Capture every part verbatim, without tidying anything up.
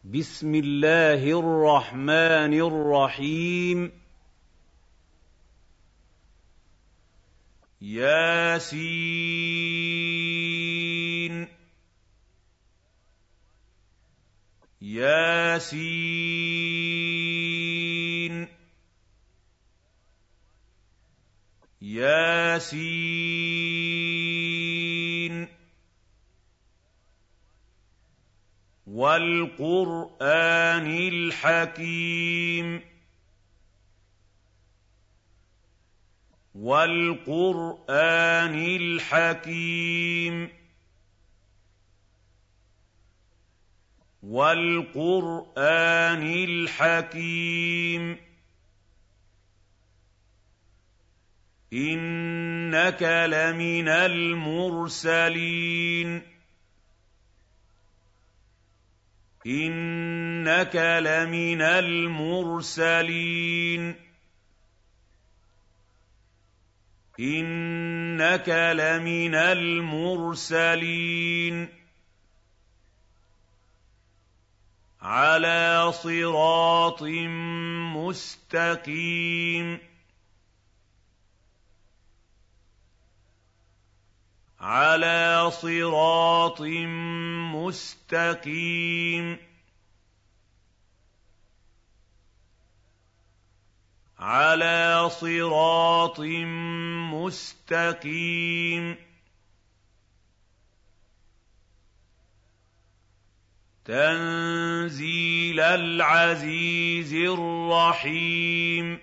بسم الله الرحمن الرحيم ياسين ياسين ياسين وَالْقُرْآنِ الْحَكِيمِ وَالْقُرْآنِ الْحَكِيمِ وَالْقُرْآنِ الْحَكِيمِ إِنَّكَ لَمِنَ الْمُرْسَلِينَ إِنَّكَ لَمِنَ الْمُرْسَلِينَ إِنَّكَ لَمِنَ الْمُرْسَلِينَ عَلَىٰ صِرَاطٍ مُّسْتَقِيمٍ عَلَىٰ صِرَاطٍ مُّسْتَقِيمٍ عَلَىٰ صِرَاطٍ مُّسْتَقِيمٍ تَنزِيلَ الْعَزِيزِ الرَّحِيمِ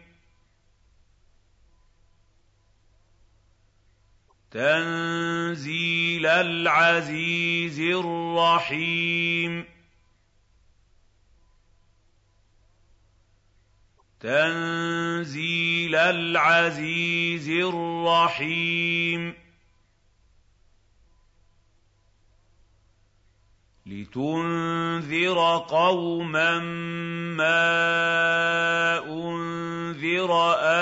تَنزِيلَ الْعَزِيزِ الرَّحِيمِ تَنزِيلَ الْعَزِيزِ الرَّحِيمِ لِتُنذِرَ قَوْمًا مَّا أُنذِرَ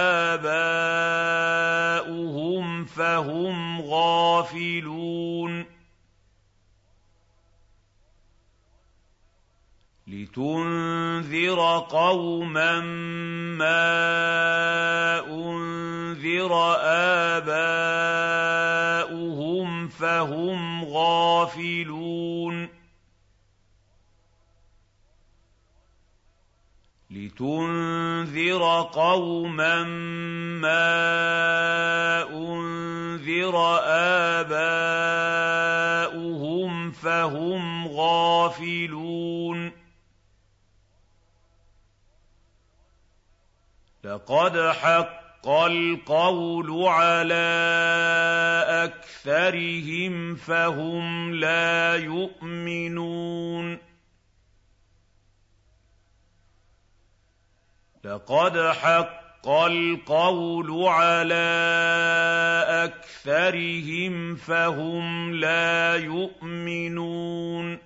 آبَاؤُهُمْ فَهُمْ غَافِلُونَ لِتُنذِرَ قَوْمًا مَّا أُنذِرَ آبَاؤُهُمْ فَهُمْ غَافِلُونَ لِتُنذِرَ قَوْمًا مَّا أُنذِرَ آبَاؤُهُمْ فَهُمْ غَافِلُونَ لَقَدْ حَقَّ الْقَوْلُ عَلَىٰ أَكْثَرِهِمْ فَهُمْ لَا يُؤْمِنُونَ لَقَدْ حَقَّ الْقَوْلُ عَلَىٰ أَكْثَرِهِمْ فَهُمْ لَا يُؤْمِنُونَ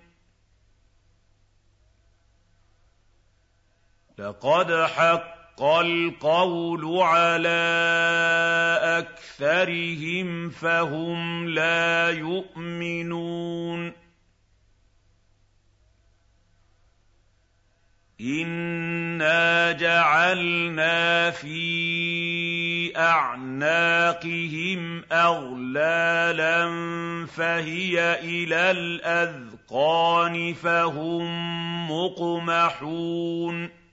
لَقَدْ حَقَّ الْقَوْلُ عَلَىٰ أَكْثَرِهِمْ فَهُمْ لَا يُؤْمِنُونَ إِنَّا جَعَلْنَا فِي أَعْنَاقِهِمْ أَغْلَالًا فَهِيَ إِلَى الْأَذْقَانِ فَهُم مُّقْمَحُونَ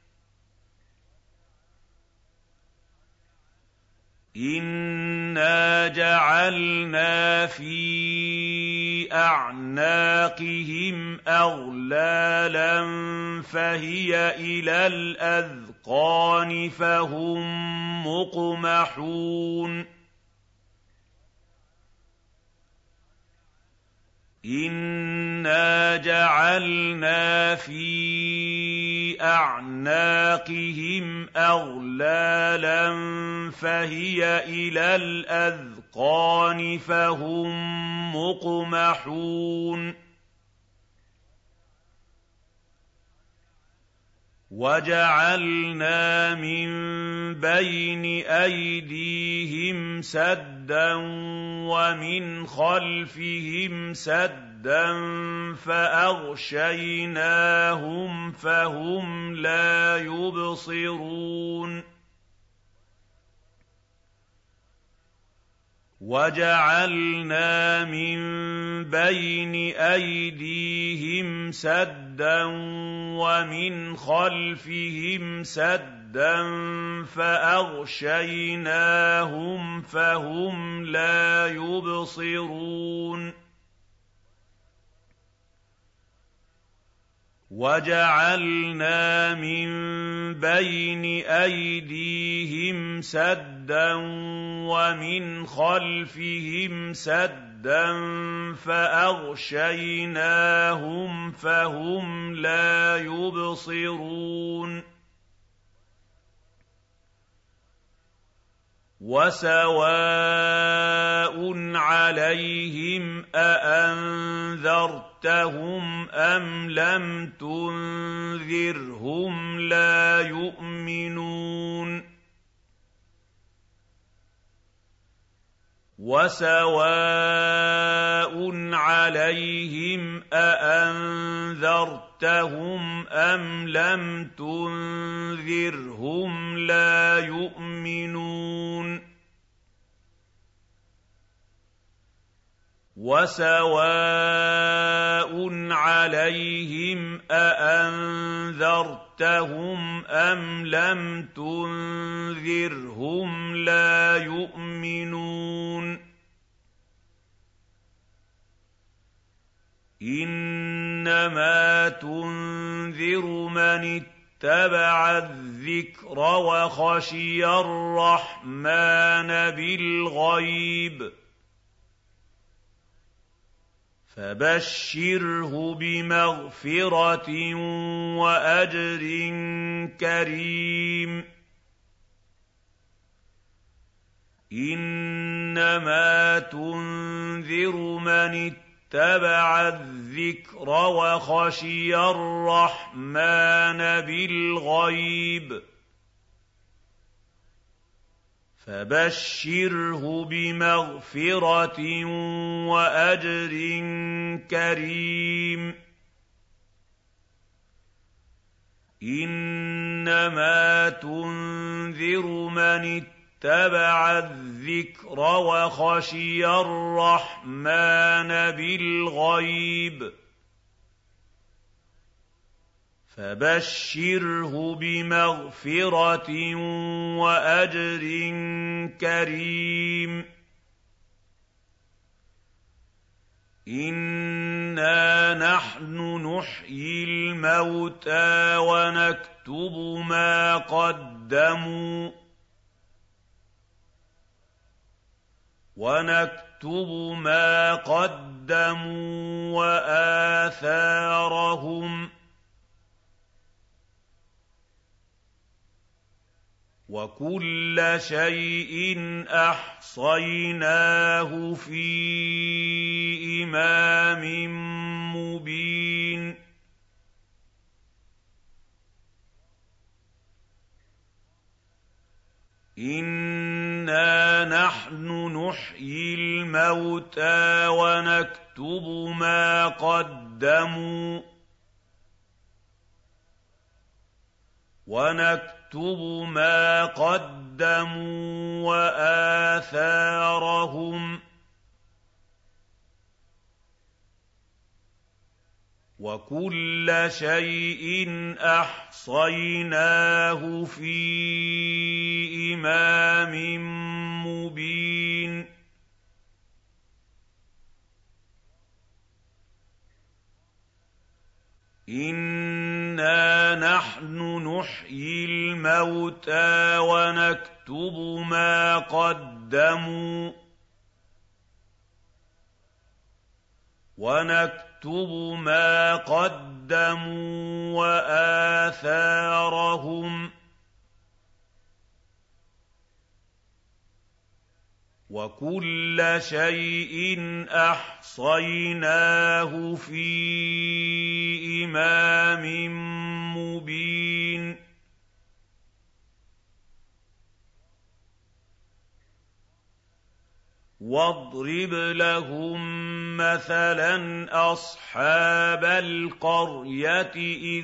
إِنَّا جَعَلْنَا فِي أَعْنَاقِهِمْ أَغْلَالًا فَهِيَ إِلَى الْأَذْقَانِ فَهُم مُّقْمَحُونَ إِنَّا جَعَلْنَا فِي أَعْنَاقِهِمْ أَغْلَالًا فَهِيَ إِلَى الْأَذْقَانِ فَهُم مُّقْمَحُونَ وَجَعَلْنَا مِن بَيْنِ أَيْدِيهِمْ سَدًّا وَمِنْ خَلْفِهِمْ سَدًّا فَأَغْشَيْنَاهُمْ فَهُمْ لَا يُبْصِرُونَ وَجَعَلْنَا مِن بَيْنِ أَيْدِيهِمْ سَدًّا وَمِنْ خَلْفِهِمْ سَدًّا فَأَغْشَيْنَاهُمْ فَهُمْ لَا يُبْصِرُونَ وَجَعَلْنَا مِن بَيْنِ أَيْدِيهِمْ سَدًّا وَمِنْ خَلْفِهِمْ سَدًّا فَأَغْشَيْنَاهُمْ فَهُمْ لَا يُبْصِرُونَ وَسَوَاءٌ عَلَيْهِمْ أَأَنذَرْتَهُمْ أَمْ لَمْ تُنذِرْهُمْ لَا يُؤْمِنُونَ وَسَوَاءٌ عَلَيْهِمْ أَأَنذَرْتَهُمْ أَمْ لَمْ تُنذِرْهُمْ لَا يُؤْمِنُونَ وَسَوَاءٌ عَلَيْهِمْ أَأَنذَرْتَهُمْ أَمْ لَمْ تُنذِرْهُمْ لَا يُؤْمِنُونَ إِنَّمَا تُنذِرُ مَنِ اتَّبَعَ الذِّكْرَ وَخَشِيَ الرَّحْمَٰنَ بِالْغَيْبِ فَبَشِّرْهُ بِمَغْفِرَةٍ وَأَجْرٍ كَرِيمٍ إِنَّمَا تُنذِرُ مَنِ اتَّبَعَ الذِّكْرَ وَخَشِيَ الرَّحْمَٰنَ بِالْغَيْبِ فَبَشِّرْهُ بِمَغْفِرَةٍ وَأَجْرٍ كَرِيمٍ إِنَّمَا تُنذِرُ مَنِ اتَّبَعَ الذِّكْرَ وَخَشِيَ الرَّحْمَٰنَ بِالْغَيْبِ فَبَشِّرْهُ بِمَغْفِرَةٍ وَأَجْرٍ كَرِيمٍ إِنَّا نَحْنُ نُحْيِي الْمَوْتَىٰ وَنَكْتُبُ مَا قَدَّمُوا وَنَكْتُبُ مَا قَدَّمُوا وَآثَارَهُمْ وَكُلَّ شَيْءٍ أَحْصَيْنَاهُ فِي إِمَامٍ مُّبِينٍ إِنَّا نَحْنُ نُحْيِي الْمَوْتَىٰ وَنَكْتُبُ مَا قَدَّمُوا وَنَكْتُبُ مَا قَدَّمُوا وَآثَارَهُمْ وَكُلَّ شَيْءٍ أَحْصَيْنَاهُ فِي إِمَامٍ مُّبِينٍ إِنَّا نَحْنُ نُحْيِي الْمَوْتَىٰ وَنَكْتُبُ مَا قَدَّمُوا وَنَكْتُبُ مَا قَدَّمُوا وَآثَارَهُمْ وَكُلَّ شَيْءٍ أَحْصَيْنَاهُ فِي إِمَامٍ مُّبِينٍ وَاضْرِبْ لَهُم مَّثَلًا أَصْحَابَ الْقَرْيَةِ إِذْ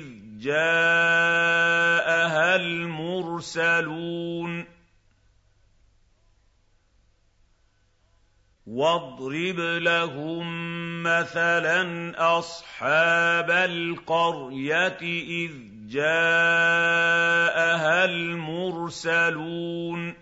جَاءَهَا الْمُرْسَلُونَ وَاضْرِبْ لَهُم مَّثَلًا أَصْحَابَ الْقَرْيَةِ إِذْ جَاءَهَا الْمُرْسَلُونَ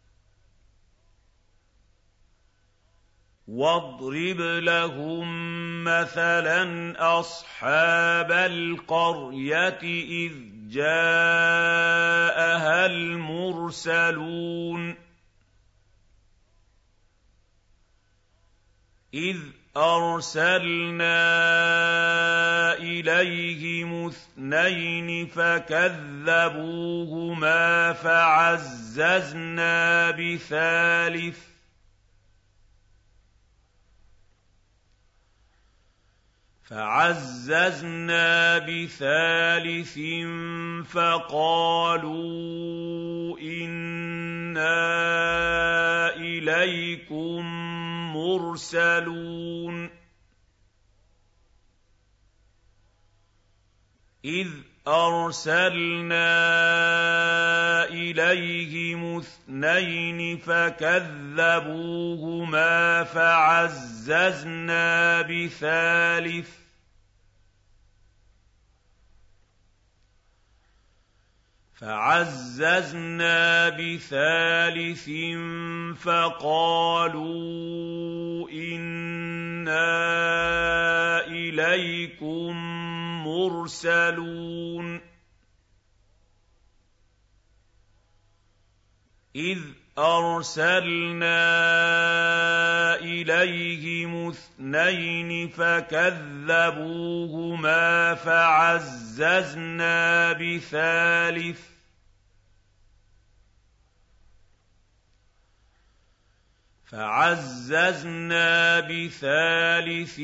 وَاضْرِبْ لَهُم مَّثَلًا أَصْحَابَ الْقَرْيَةِ إِذْ جَاءَهَا الْمُرْسَلُونَ إِذْ أَرْسَلْنَا إِلَيْهِمُ اثْنَيْنِ فَكَذَّبُوهُمَا فَعَزَّزْنَا بِثَالِثٍ فَعَزَّزْنَا بِثَالِثٍ فَقَالُوا إِنَّا إِلَيْكُم مُّرْسَلُونَ إِذْ أَرْسَلْنَا إِلَيْهِمُ اثْنَيْنِ فَكَذَّبُوهُمَا فَعَزَّزْنَا بِثَالِثٍ فَعَزَّزْنَا بِثَالِثٍ فَقَالُوا إِنَّا إِلَيْكُم مُّرْسَلُونَ إِذْ أَرْسَلْنَا إِلَيْهِمُ اثْنَيْنِ فَكَذَّبُوهُمَا فَعَزَّزْنَا بِثَالِثٍ فَعَزَّزْنَا بِثَالِثٍ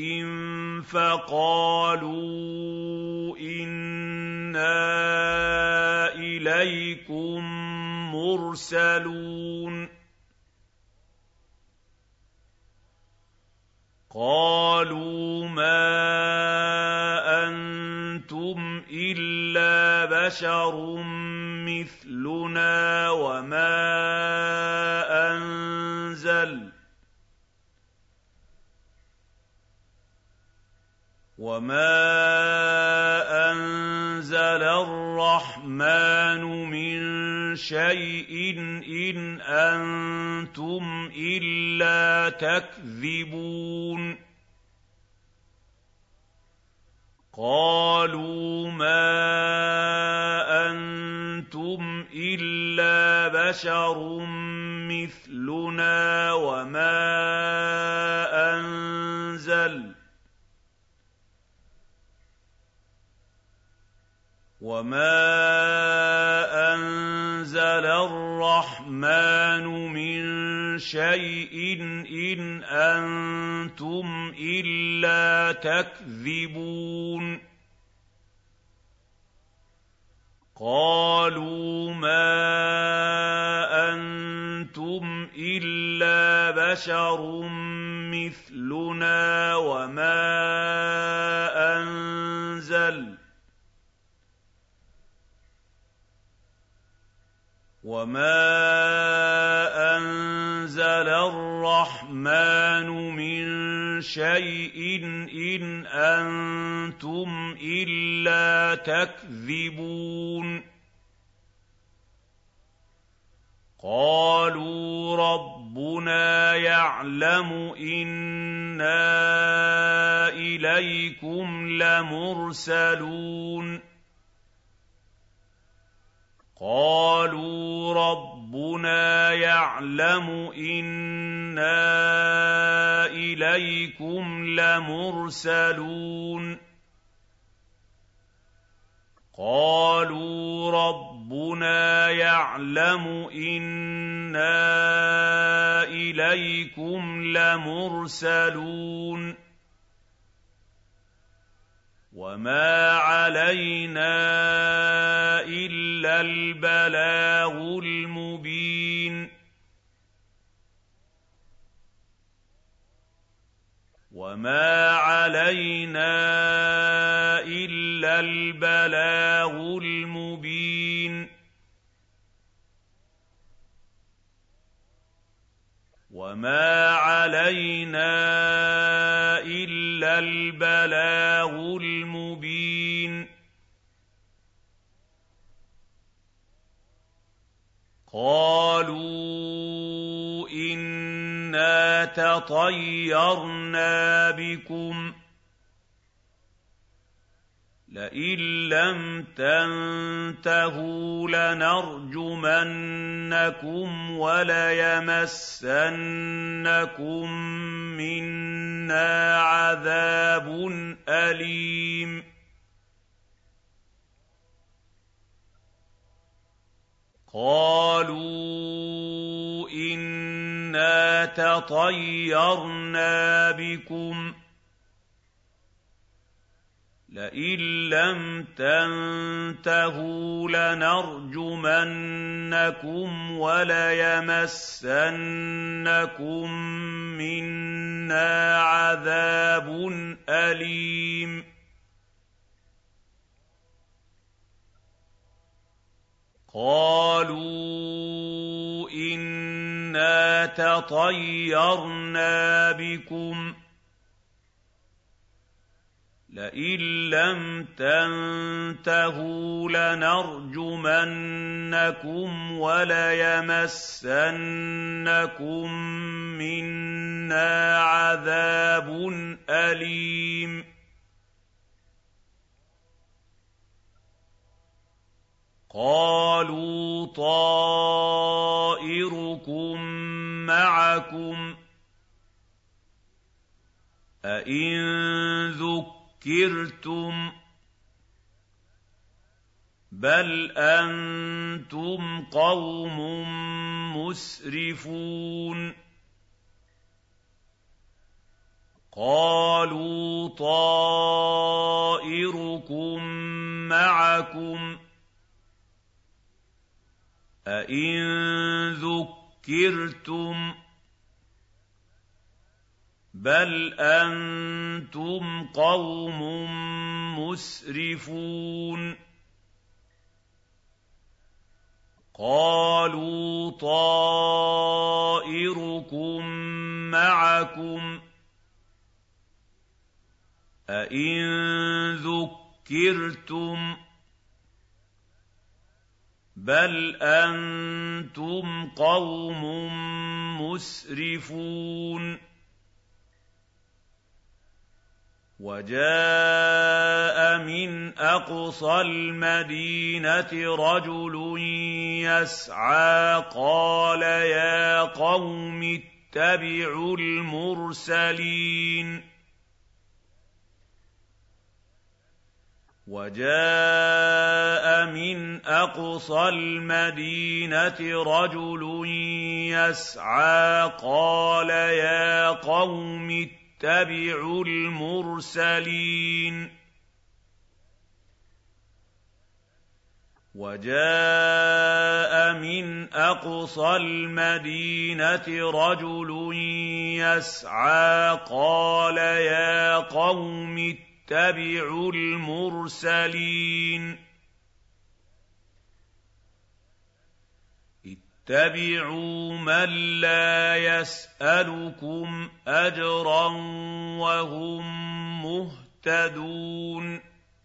فَقَالُوا إِنَّا إِلَيْكُم مُّرْسَلُونَ قَالُوا مَا أَنتُمْ إِلَّا بَشَرٌ مِّثْلُنَا وَمَا أَنزَلَ وَمَا أَنزَلَ الرَّحْمَٰنُ مِن شَيْءٍ إِنْ أَنتُمْ إِلَّا تَكْذِبُونَ قَالُوا مَا أَنتُمْ إِلَّا بَشَرٌ مِّثْلُنَا وَمَا أَنزَلَ وَمَا أَنزَلَ الرَّحْمَٰنُ مِن شَيْءٍ إِنْ أَنتُمْ إِلَّا تَكْذِبُونَ قَالُوا مَا أَنتُمْ إِلَّا بَشَرٌ مِّثْلُنَا وَمَا أَنزَلَ وَمَا أَنزَلَ الرَّحْمَٰنُ مِن شَيْءٍ إِنْ أَنتُمْ إِلَّا تَكْذِبُونَ قَالُوا رَبُّنَا يَعْلَمُ إِنَّا إِلَيْكُمْ لَمُرْسَلُونَ قَالُوا رَبُّنَا يَعْلَمُ إِنَّا إِلَيْكُمْ لَمُرْسَلُونَ قَالُوا رَبُّنَا يَعْلَمُ إِنَّا إِلَيْكُمْ لَمُرْسَلُونَ وَمَا عَلَيْنَا إِلَّا الْبَلَاغُ الْمُبِينُ وَمَا عَلَيْنَا إِلَّا الْبَلَاغُ الْمُبِينُ وَمَا عَلَيْنَا إِلَّا الْبَلَاغُ الْمُبِينُ قَالُوا إِنَّا تَطَيَّرْنَا بِكُمْ ۖ لَئِن لَّمْ تَنتَهُوا لَنَرْجُمَنَّكُمْ وَلَيَمَسَّنَّكُم مِّنَّا عَذَابٌ أَلِيمٌ قَالُوا إِنَّا تَطَيَّرْنَا بِكُمْ ۖ لَئِن لَّمْ تَنتَهُوا لَنَرْجُمَنَّكُمْ وَلَيَمَسَّنَّكُم مِّنَّا عَذَابٌ أَلِيمٌ قَالُوا إِنَّا تَطَيَّرْنَا بِكُمْ ۖ لَئِن لَّمْ تَنتَهُوا لَنَرْجُمَنَّكُمْ وَلَيَمَسَّنَّكُم مِّنَّا عَذَابٌ أَلِيمٌ قَالُوا طَائِرُكُم مَّعَكُمْ ۚ أَئِن ذُكِّرْتُم ۚ بَلْ أَنتُمْ قَوْمٌ مُّسْرِفُونَ قَالُوا طَائِرُكُم مَّعَكُمْ ۚ أَئِن ذُكِّرْتُم ۚ بَلْ أَنتُمْ قَوْمٌ مُّسْرِفُونَ قَالُوا طَائِرُكُم مَّعَكُمْ ۚ أَئِن ذُكِّرْتُم ۚ بَلْ أَنتُمْ قَوْمٌ مُّسْرِفُونَ وَجَاءَ مِنْ أَقْصَى الْمَدِينَةِ رَجُلٌ يَسْعَىٰ قَالَ يَا قَوْمِ اتَّبِعُوا الْمُرْسَلِينَ وَجَاءَ مِنْ أَقْصَى الْمَدِينَةِ رَجُلٌ يَسْعَىٰ قَالَ يَا قَوْمِ اتَّبِعُوا الْمُرْسَلِينَ وَجَاءَ مِنْ أَقْصَى الْمَدِينَةِ رَجُلٌ يَسْعَىٰ قَالَ يَا قَوْمِ اتَّبِعُوا الْمُرْسَلِينَ اتَّبِعُوا مَن لَّا يَسْأَلُكُمْ أَجْرًا وَهُم مُّهْتَدُونَ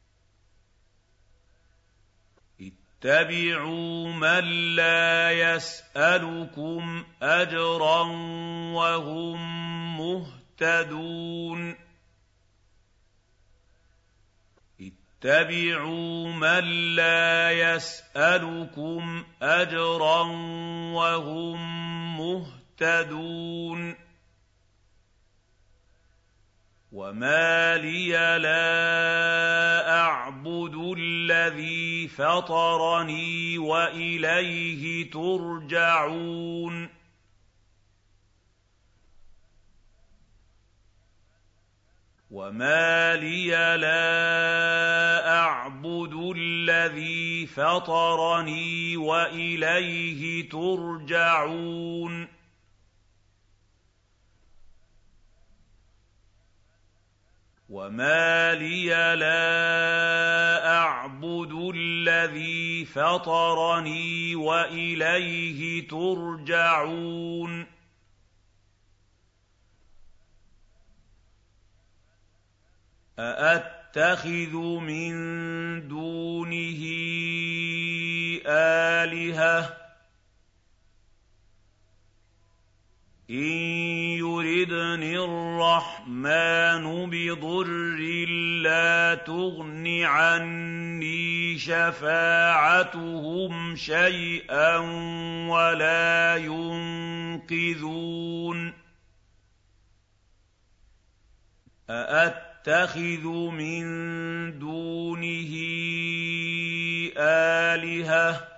اتَّبِعُوا مَن لَّا يَسْأَلُكُمْ أَجْرًا وَهُم مُّهْتَدُونَ اتَّبِعُوا مَن لَّا يَسْأَلُكُمْ أَجْرًا وَهُم مُّهْتَدُونَ وَمَا لِيَ لَا أَعْبُدُ الَّذِي فَطَرَنِي وَإِلَيْهِ تُرْجَعُونَ وَمَا لِيَ لَا أَعْبُدُ الَّذِي فَطَرَنِي وَإِلَيْهِ تُرْجَعُونَ وَمَا لِيَ لَا أَعْبُدُ الَّذِي فَطَرَنِي وَإِلَيْهِ تُرْجَعُونَ أَأَتَّخِذُ مِن دُونِهِ آلِهَةً إِن يُرِدْنِ الرَّحْمَٰنُ بِضُرٍّ لَّا تُغْنِ عَنِّي شَفَاعَتُهُمْ شَيْئًا وَلَا يُنقِذُونِ أَأَتَّخِذُ مِن دُونِهِ آلِهَةً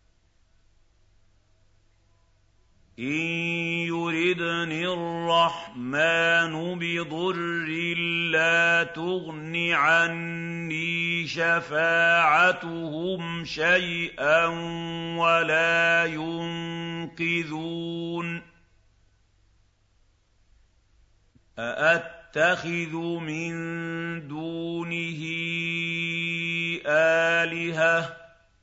إِن يُرِدْنِ الرَّحْمَٰنُ بِضُرٍّ لَّا تُغْنِ عَنِّي شَفَاعَتُهُمْ شَيْئًا وَلَا يُنقِذُونِ أَأَتَّخِذُ مِن دُونِهِ آلِهَةً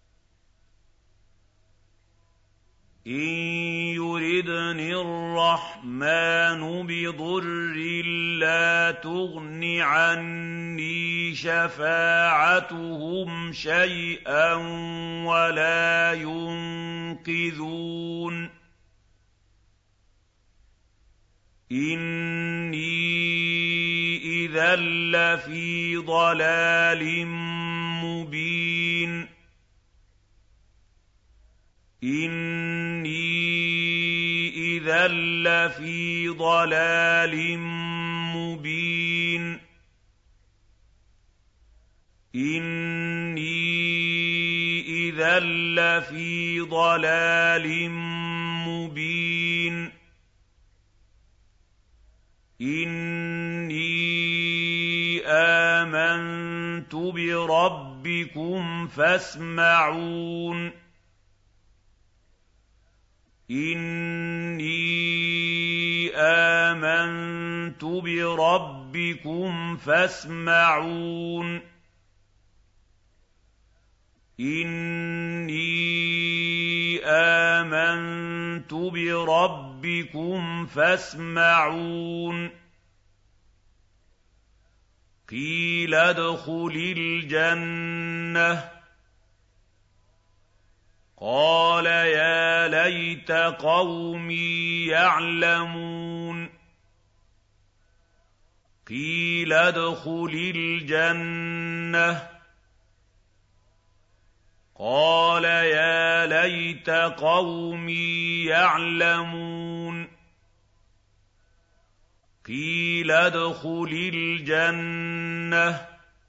إِن يُرِدْنِ الرَّحْمَٰنُ بِضُرٍّ لَّا تُغْنِ عَنِّي شَفَاعَتُهُمْ شَيْئًا وَلَا يُنقِذُونِ إِنِّي إِذًا لَّفِي ضَلَالٍ مُّبِينٍ إِنِّي إِذًا لَّفِي ضَلَالٍ مُّبِينٍ إِنِّي إِذًا لَّفِي ضَلَالٍ مُّبِينٍ إِنِّي آمَنتُ بِرَبِّكُمْ فَاسْمَعُونِ إِنِّي آمَنتُ بِرَبِّكُمْ فَاسْمَعُونِ إِنِّي آمَنتُ بِرَبِّكُمْ فَاسْمَعُونِ قِيلَ ادْخُلِ الْجَنَّةَ قَالَ يَا لَيْتَ قَوْمِي يَعْلَمُونَ قِيلَ ادْخُلِ الْجَنَّةَ قَالَ يَا لَيْتَ قَوْمِي يَعْلَمُونَ قِيلَ ادْخُلِ الْجَنَّةَ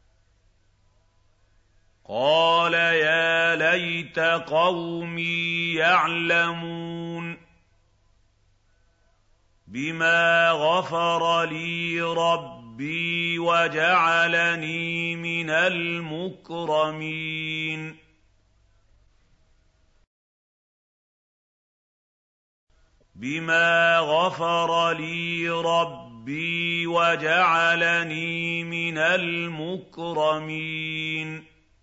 قَالَ يَا لَيْتَ قَوْمِي يَعْلَمُونَ بِمَا غَفَرَ لِي رَبِّي وَجَعَلَنِي مِنَ الْمُكْرَمِينَ بِمَا غَفَرَ لِي رَبِّي وَجَعَلَنِي مِنَ الْمُكْرَمِينَ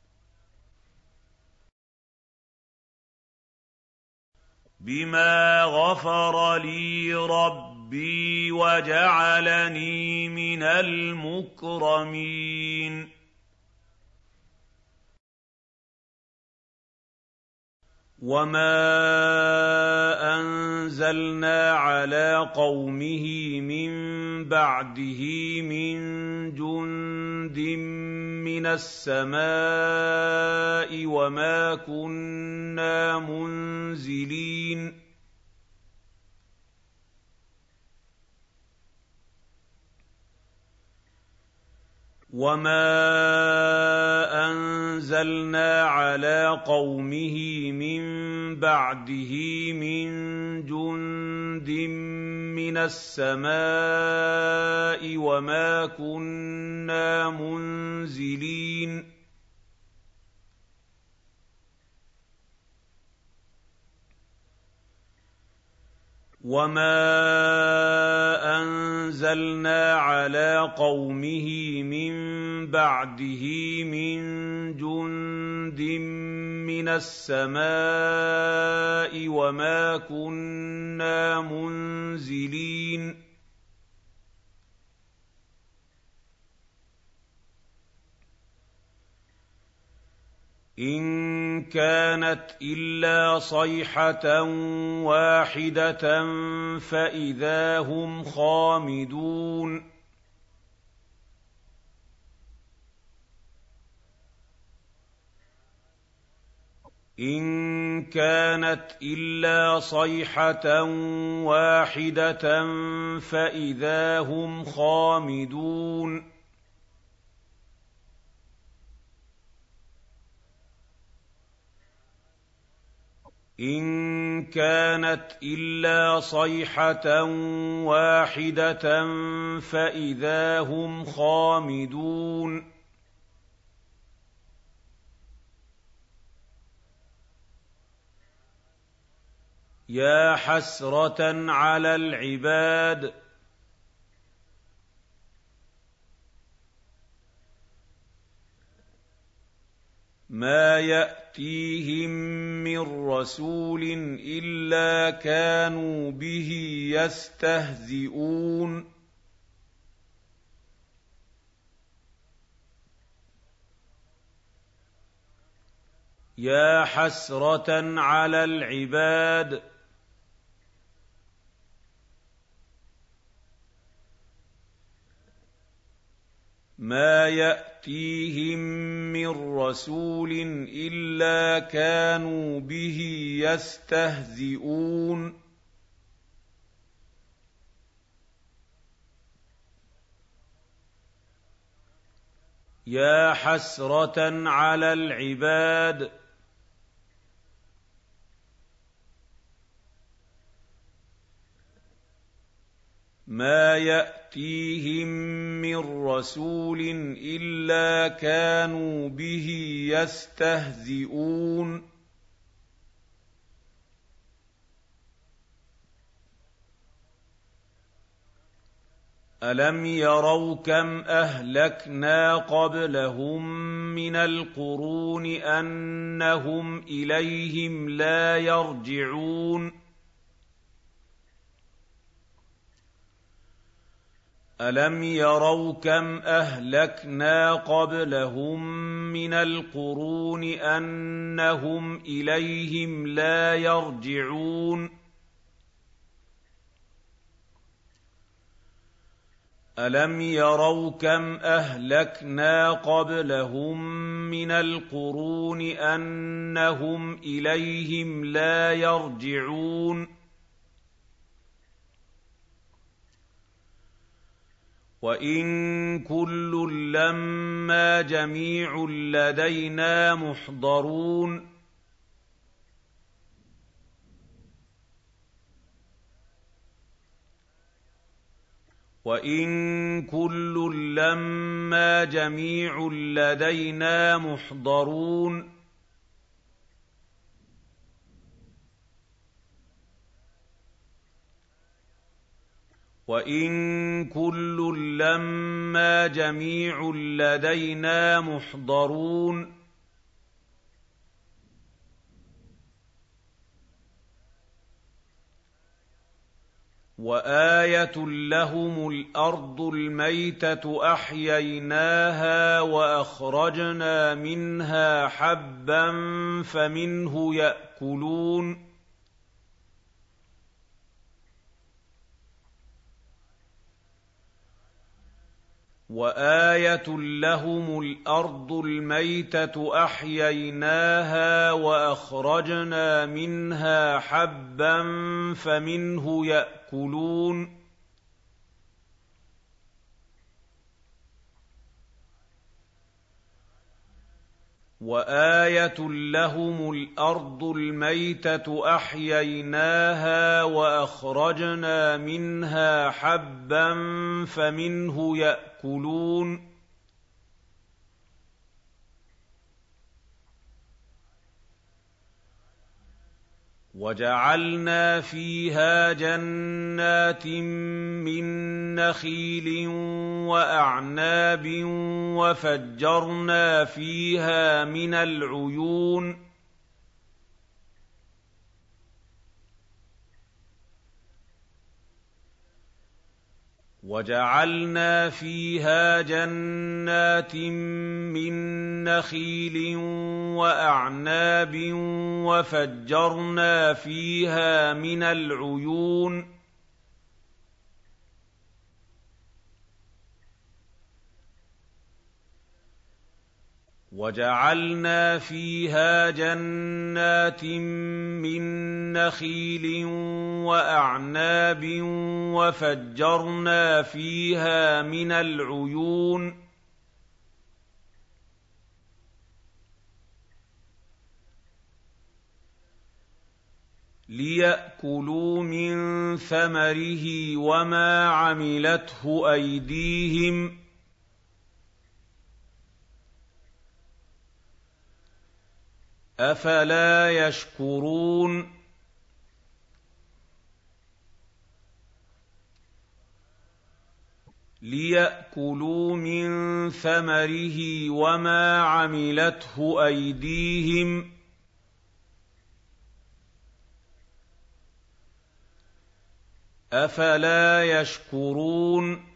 بِمَا غَفَرَ لِي رَبِّي وَجَعَلَنِي مِنَ الْمُكْرَمِينَ وَمَا أَنزَلْنَا عَلَىٰ قَوْمِهِ مِن بَعْدِهِ مِن جُندٍ مِّنَ السَّمَاءِ وَمَا كُنَّا مُنزِلِينَ وَمَا أَنزَلْنَا عَلَىٰ قَوْمِهِ مِن بَعْدِهِ مِن جُندٍ مِّنَ السَّمَاءِ وَمَا كُنَّا مُنزِلِينَ وَمَا أَنزَلْنَا عَلَىٰ عَلَىٰ قَوْمِهِ مِن بَعْدِهِ مِن جُندٍ مِّنَ السَّمَاءِ وَمَا كُنَّا مُنزِلِينَ إِن كَانَتْ إِلَّا صَيْحَةً وَاحِدَةً فَإِذَا هُمْ خَامِدُونَ إِن كَانَتْ إِلَّا صَيْحَةً وَاحِدَةً فَإِذَا هُمْ خَامِدُونَ إِن كَانَتْ إِلَّا صَيْحَةً وَاحِدَةً فَإِذَا هُمْ خَامِدُونَ يَا حَسْرَةً عَلَى الْعِبَادِ مَا يَأْتِيهِم مِّن رَّسُولٍ إِلَّا كَانُوا بِهِ يَسْتَهْزِئُونَ يَا حَسْرَةً عَلَى الْعِبَادِ مَا يَأْتِيهِم مِّن رَّسُولٍ إِلَّا كَانُوا بِهِ يَسْتَهْزِئُونَ يَا حَسْرَةً عَلَى الْعِبَادِ مَا يَأْتِيهِم مِّن رَّسُولٍ إِلَّا كَانُوا بِهِ يَسْتَهْزِئُونَ أَلَمْ يَرَوْا كَمْ أَهْلَكْنَا قَبْلَهُم مِّنَ الْقُرُونِ أَنَّهُمْ إِلَيْهِمْ لَا يَرْجِعُونَ أَلَمْ يَرَوْا كَمْ أَهْلَكْنَا قَبْلَهُم مِّنَ الْقُرُونِ أَنَّهُمْ إِلَيْهِمْ لَا يَرْجِعُونَ أَلَمْ يَرَوْا كَمْ أَهْلَكْنَا قَبْلَهُم مِّنَ الْقُرُونِ أَنَّهُمْ إِلَيْهِمْ لَا يَرْجِعُونَ وَإِن كُلٌّ لَّمَّا جَمِيعٌ لَّدَيْنَا مُحْضَرُونَ وَإِن كُلٌّ لَّمَّا جَمِيعٌ لَّدَيْنَا مُحْضَرُونَ وَإِن كُلٌّ لَّمَّا جَمِيعٌ لَّدَيْنَا مُحْضَرُونَ وَآيَةٌ لَّهُمُ الْأَرْضُ الْمَيْتَةُ أَحْيَيْنَاهَا وَأَخْرَجْنَا مِنْهَا حَبًّا فَمِنْهُ يَأْكُلُونَ وَآيَةٌ لَّهُمُ الْأَرْضُ الْمَيْتَةُ أَحْيَيْنَاهَا وَأَخْرَجْنَا مِنْهَا حَبًّا فَمِنْهُ يَأْكُلُونَ وَآيَةٌ لَّهُمُ الْأَرْضُ الْمَيْتَةُ أَحْيَيْنَاهَا وَأَخْرَجْنَا مِنْهَا حَبًّا فَمِنْهُ يَأْكُلُونَ وَجَعَلْنَا فِيهَا جَنَّاتٍ مِّن نَّخِيلٍ وَأَعْنَابٍ وَفَجَّرْنَا فِيهَا مِنَ الْعُيُونِ وَجَعَلْنَا فِيهَا جَنَّاتٍ مِّن نَّخِيلٍ وَأَعْنَابٍ وَفَجَّرْنَا فِيهَا مِنَ الْعُيُونِ وَجَعَلْنَا فِيهَا جَنَّاتٍ مِّن نَّخِيلٍ وَأَعْنَابٍ وَفَجَّرْنَا فِيهَا مِنَ الْعُيُونِ لِيَأْكُلُوا مِن ثَمَرِهِ وَمَا عَمِلَتْهُ أَيْدِيهِمْ أَفَلَا يَشْكُرُونَ لِيَأْكُلُوا مِن ثَمَرِهِ وَمَا عَمِلَتْهُ أَيْدِيهِمْ أَفَلَا يَشْكُرُونَ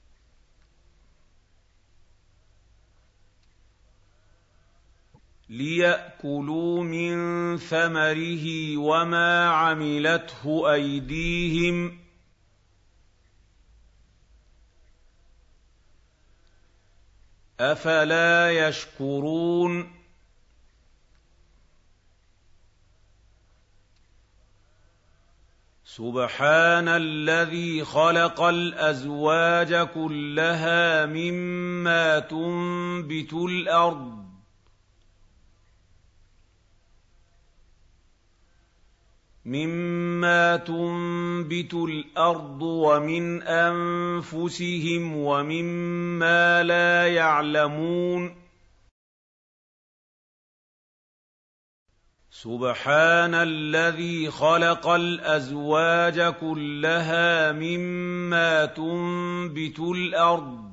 لِيَأْكُلُوا مِن ثَمَرِهِ وَمَا عَمِلَتْهُ أَيْدِيهِمْ أَفَلَا يَشْكُرُونَ سُبْحَانَ الَّذِي خَلَقَ الْأَزْوَاجَ كُلَّهَا مِمَّا تُنبِتُ الْأَرْضُ مِمَّا تُنبِتُ الْأَرْضُ وَمِنْ أَنفُسِهِمْ وَمِمَّا لَا يَعْلَمُونَ سُبْحَانَ الَّذِي خَلَقَ الْأَزْوَاجَ كُلَّهَا مِمَّا تُنبِتُ الْأَرْضُ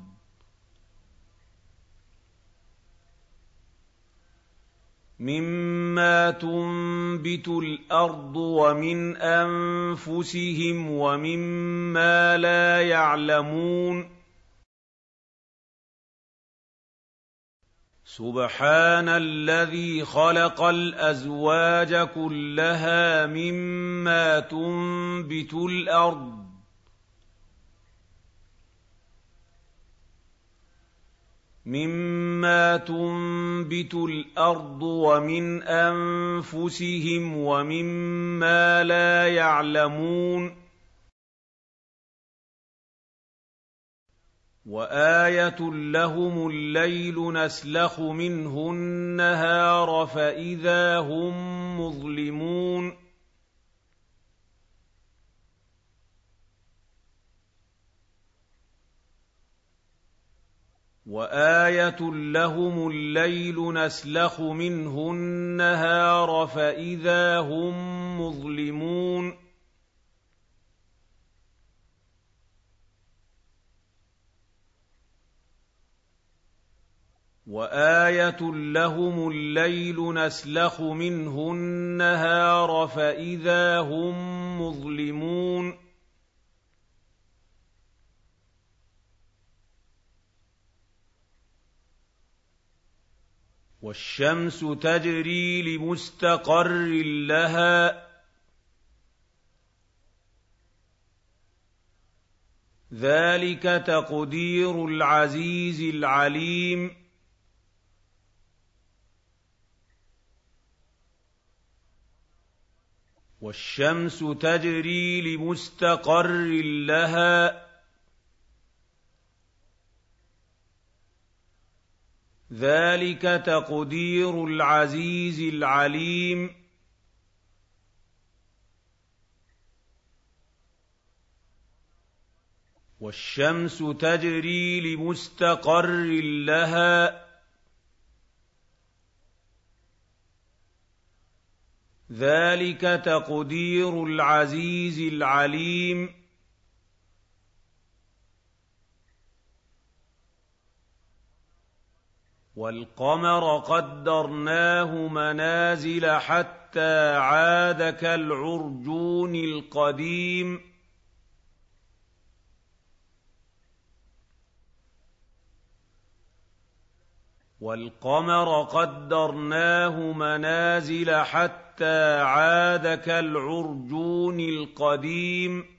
مِمَّا تُنبِتُ الْأَرْضُ وَمِنْ أَنفُسِهِمْ وَمِمَّا لَا يَعْلَمُونَ سُبْحَانَ الَّذِي خَلَقَ الْأَزْوَاجَ كُلَّهَا مِمَّا تُنبِتُ الْأَرْضُ مِمَّا تُنبِتُ الْأَرْضُ وَمِنْ أَنفُسِهِمْ وَمِمَّا لَا يَعْلَمُونَ وَآيَةٌ لَّهُمُ اللَّيْلُ نَسْلَخُ مِنْهُ النَّهَارَ فَإِذَا هُم مُّظْلِمُونَ وَآيَةٌ لَّهُمُ اللَّيْلُ نَسْلَخُ مِنْهُ النَّهَارَ فَإِذَا هُم مُّظْلِمُونَ وَآيَةٌ لَّهُمُ اللَّيْلُ نَسْلَخُ مِنْهُ النَّهَارَ فَإِذَا هُم مُّظْلِمُونَ وَالشَّمْسُ تَجْرِي لِمُسْتَقَرٍّ لَّهَا ذَلِكَ تَقْدِيرُ الْعَزِيزِ الْعَلِيمِ وَالشَّمْسُ تَجْرِي لِمُسْتَقَرٍّ لَّهَا، ذَلِكَ تَقْدِيرُ الْعَزِيزِ الْعَلِيمِ. وَالشَّمْسُ تَجْرِي لِمُسْتَقَرٍّ لَّهَا، ذَٰلِكَ تَقْدِيرُ الْعَزِيزِ الْعَلِيمِ وَالْقَمَرَ قَدَّرْنَاهُ مَنَازِلَ حَتَّىٰ عَادَ كَالْعُرْجُونِ الْقَدِيمِ وَالْقَمَرَ قَدَّرْنَاهُ مَنَازِلَ حَتَّىٰ عَادَ كَالْعُرْجُونِ الْقَدِيمِ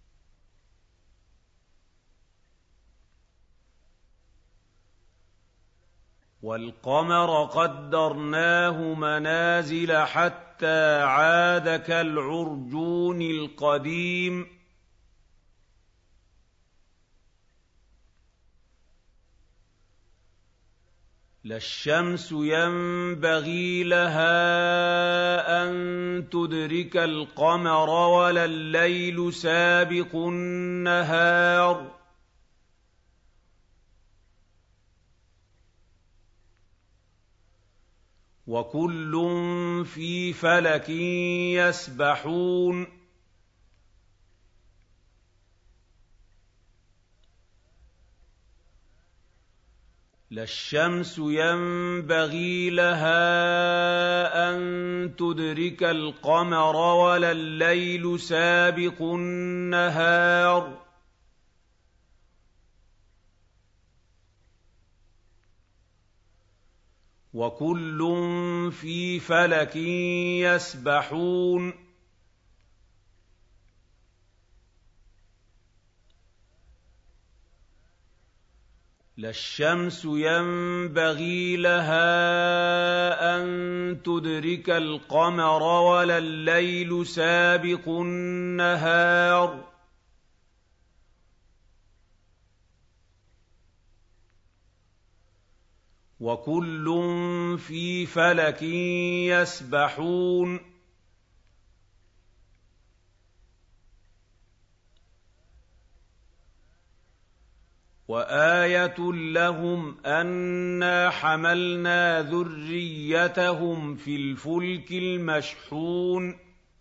وَالْقَمَرَ قَدَّرْنَاهُ مَنَازِلَ حَتَّىٰ عَادَ كَالْعُرْجُونِ الْقَدِيمِ لَا الشَّمْسُ يَنبَغِي لَهَا أَن تُدْرِكَ الْقَمَرَ وَلَا اللَّيْلُ سَابِقُ النَّهَارِ ۚ وَكُلٌّ فِي فَلَكٍ يَسْبَحُونَ لَا الشَّمْسُ يَنبَغِي لَهَا أَن تُدْرِكَ الْقَمَرَ وَلَا اللَّيْلُ سَابِقُ النَّهَارِ ۚ وَكُلٌّ فِي فَلَكٍ يَسْبَحُونَ لَا الشَّمْسُ يَنبَغِي لَهَا أَن تُدْرِكَ الْقَمَرَ وَلَا اللَّيْلُ سَابِقُ النَّهَارِ ۚ وَكُلٌّ فِي فَلَكٍ يَسْبَحُونَ وَآيَةٌ لَّهُمْ أَنَّا حَمَلْنَا ذُرِّيَّتَهُمْ فِي الْفُلْكِ الْمَشْحُونِ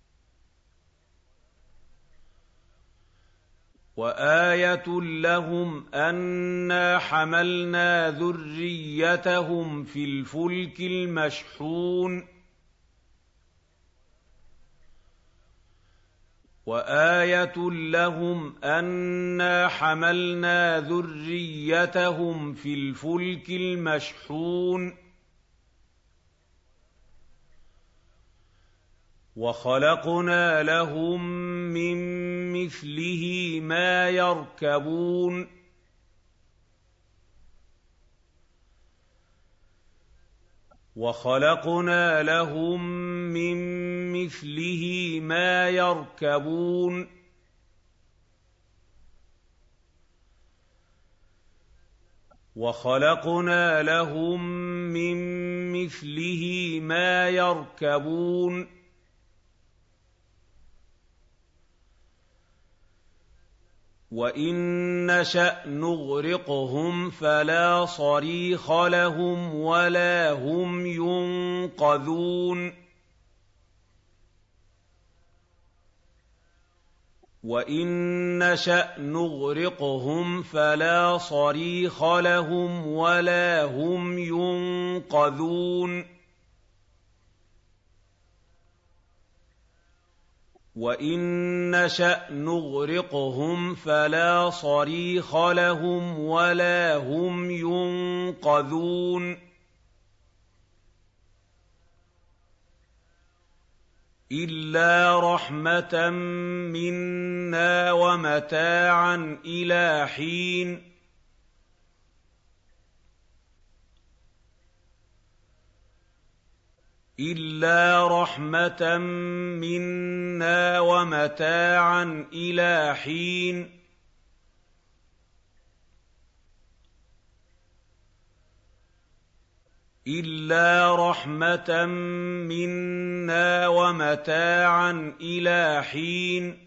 وَآيَةٌ لَّهُمْ أَنَّا حَمَلْنَا ذُرِّيَّتَهُمْ فِي الْفُلْكِ الْمَشْحُونِ وَآيَةٌ لَّهُمْ أَنَّا حَمَلْنَا ذُرِّيَّتَهُمْ فِي الْفُلْكِ الْمَشْحُونِ وَخَلَقْنَا لَهُم مِّن مِّثْلِهِ مَا يَرْكَبُونَ وَخَلَقْنَا لَهُم مِّن مِّثْلِهِ مَا يَرْكَبُونَ وَخَلَقْنَا لَهُم مِّن مِّثْلِهِ مَا يَرْكَبُونَ وَإِن نَّشَأْ نُغْرِقْهُمْ فَلَا صَرِيخَ لَهُمْ وَلَا هُمْ يُنقَذُونَ وَإِن نَّشَأْ نُغْرِقْهُمْ فَلَا صَرِيخَ لَهُمْ وَلَا هُمْ يُنقَذُونَ وَإِن نَّشَأْ نُغْرِقْهُمْ فَلَا صَرِيخَ لَهُمْ وَلَا هُمْ يُنقَذُونَ إِلَّا رَحْمَةً مِّنَّا وَمَتَاعًا إِلَىٰ حِينٍ إِلَّا رَحْمَةً مِّنَّا وَمَتَاعًا إِلَىٰ حِينٍ إِلَّا رَحْمَةً مِّنَّا وَمَتَاعًا إِلَىٰ حِينٍ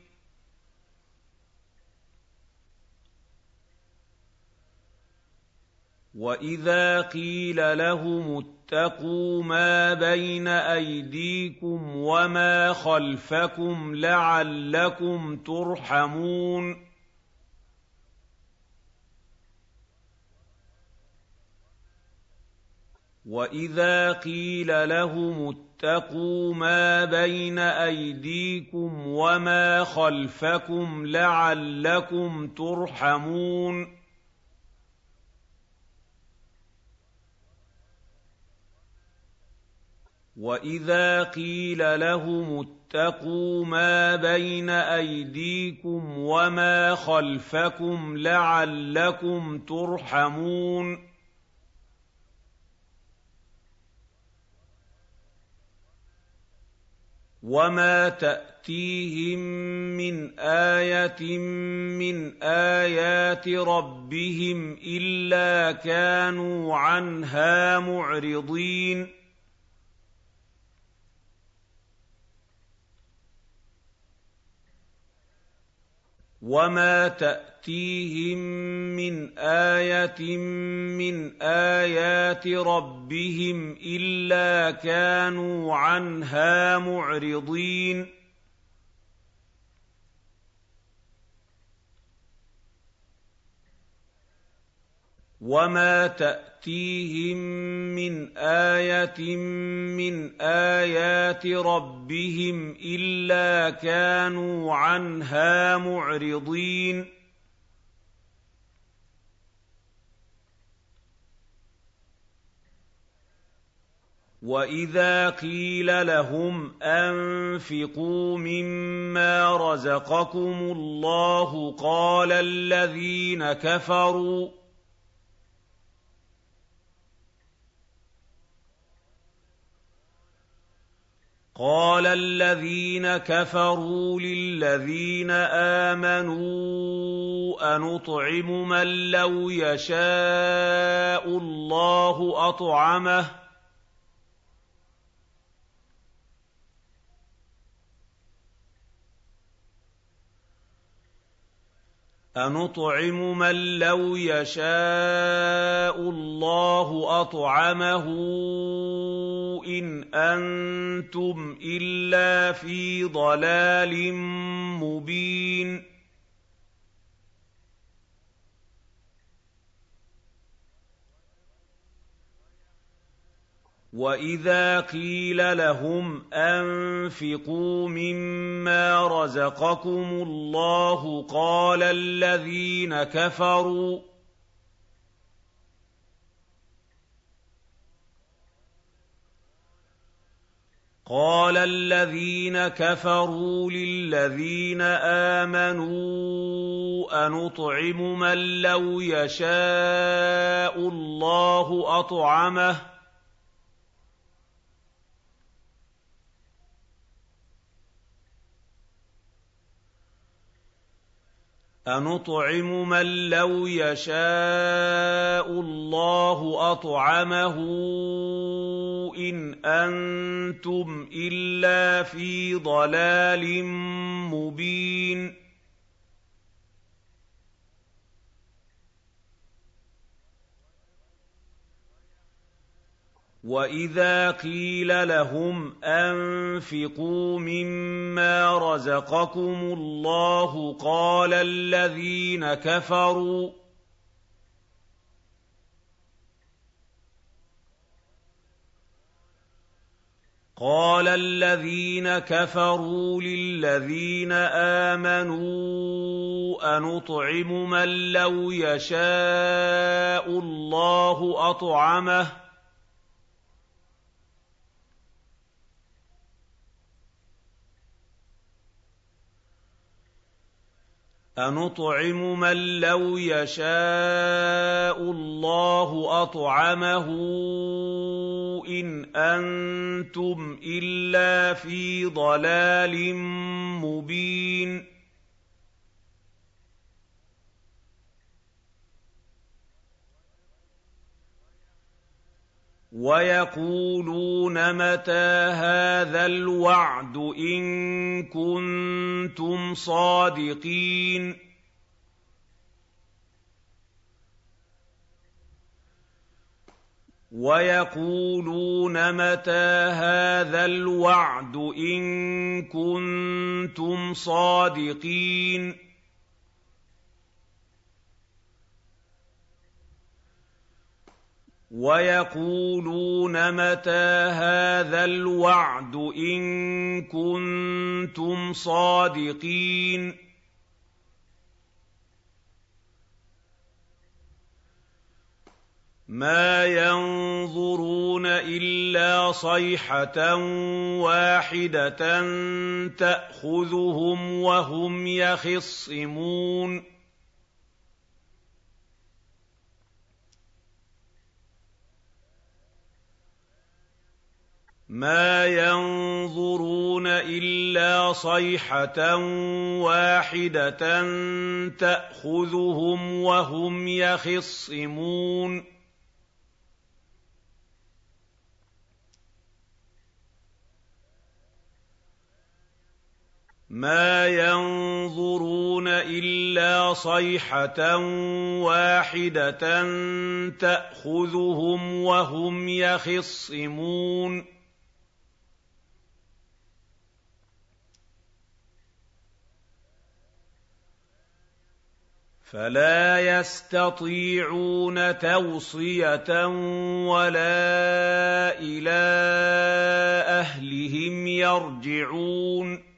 وَإِذَا قِيلَ لَهُمُ اتَّقُوا مَا بَيْنَ أَيْدِيكُمْ وَمَا خَلْفَكُمْ لَعَلَّكُمْ تُرْحَمُونَ وَإِذَا قِيلَ لَهُمُ اتَّقُوا مَا بَيْنَ أَيْدِيكُمْ وَمَا خَلْفَكُمْ لَعَلَّكُمْ تُرْحَمُونَ وَإِذَا قِيلَ لَهُمُ اتَّقُوا مَا بَيْنَ أَيْدِيكُمْ وَمَا خَلْفَكُمْ لَعَلَّكُمْ تُرْحَمُونَ وَمَا تَأْتِيهِم مِّنْ آيَةٍ مِّنْ آيَاتِ رَبِّهِمْ إِلَّا كَانُوا عَنْهَا مُعْرِضِينَ وَمَا تَأْتِيهِم مِّنْ آيَةٍ مِّنْ آيَاتِ رَبِّهِمْ إِلَّا كَانُوا عَنْهَا مُعْرِضِينَ وَمَا تَأْتِيهِم مِّنْ آيَةٍ مِّنْ آيَاتِ رَبِّهِمْ إِلَّا كَانُوا عَنْهَا مُعْرِضِينَ وَإِذَا قِيلَ لَهُمْ أَنفِقُوا مِمَّا رَزَقَكُمُ اللَّهُ قَالَ الَّذِينَ كَفَرُوا قال الذين كفروا للذين آمنوا أنطعم من لو يشاء الله أطعمه أنطعم من لو يشاء الله أطعمه إن أنتم إلا في ضلال مبين وَإِذَا قِيلَ لَهُمْ أَنفِقُوا مِمَّا رَزَقَكُمُ اللَّهُ قَالَ الَّذِينَ كَفَرُوا قال الذين كفروا للذين آمنوا أنطعم من لو يشاء الله أطعمه أنطعم من لو يشاء الله أطعمه إن أنتم إلا في ضلال مبين وَإِذَا قِيلَ لَهُمْ أَنفِقُوا مِمَّا رَزَقَكُمُ اللَّهُ قَالَ الَّذِينَ كَفَرُوا قال الذين كفروا للذين آمنوا أنطعم من لو يشاء الله أطعمه أنطعم من لو يشاء الله أطعمه إن أنتم إلا في ضلال مبين وَيَقُولُونَ مَتَىٰ هَٰذَا الْوَعْدُ إِن كُنتُمْ صَادِقِينَ وَيَقُولُونَ مَتَىٰ هَٰذَا الْوَعْدُ إِن كُنتُمْ صَادِقِينَ وَيَقُولُونَ مَتَىٰ هَٰذَا الْوَعْدُ إِن كُنتُمْ صَادِقِينَ مَا يَنظُرُونَ إِلَّا صَيْحَةً وَاحِدَةً تَأْخُذُهُمْ وَهُمْ يَخِصِّمُونَ مَا يَنظُرُونَ إِلَّا صَيْحَةً وَاحِدَةً تَأْخُذُهُمْ وَهُمْ يَخِصِّمُونَ مَا يَنظُرُونَ إِلَّا صَيْحَةً وَاحِدَةً تَأْخُذُهُمْ وَهُمْ يَخِصِّمُونَ فَلَا يَسْتَطِيعُونَ تَوْصِيَةً وَلَا إِلَىٰ أَهْلِهِمْ يَرْجِعُونَ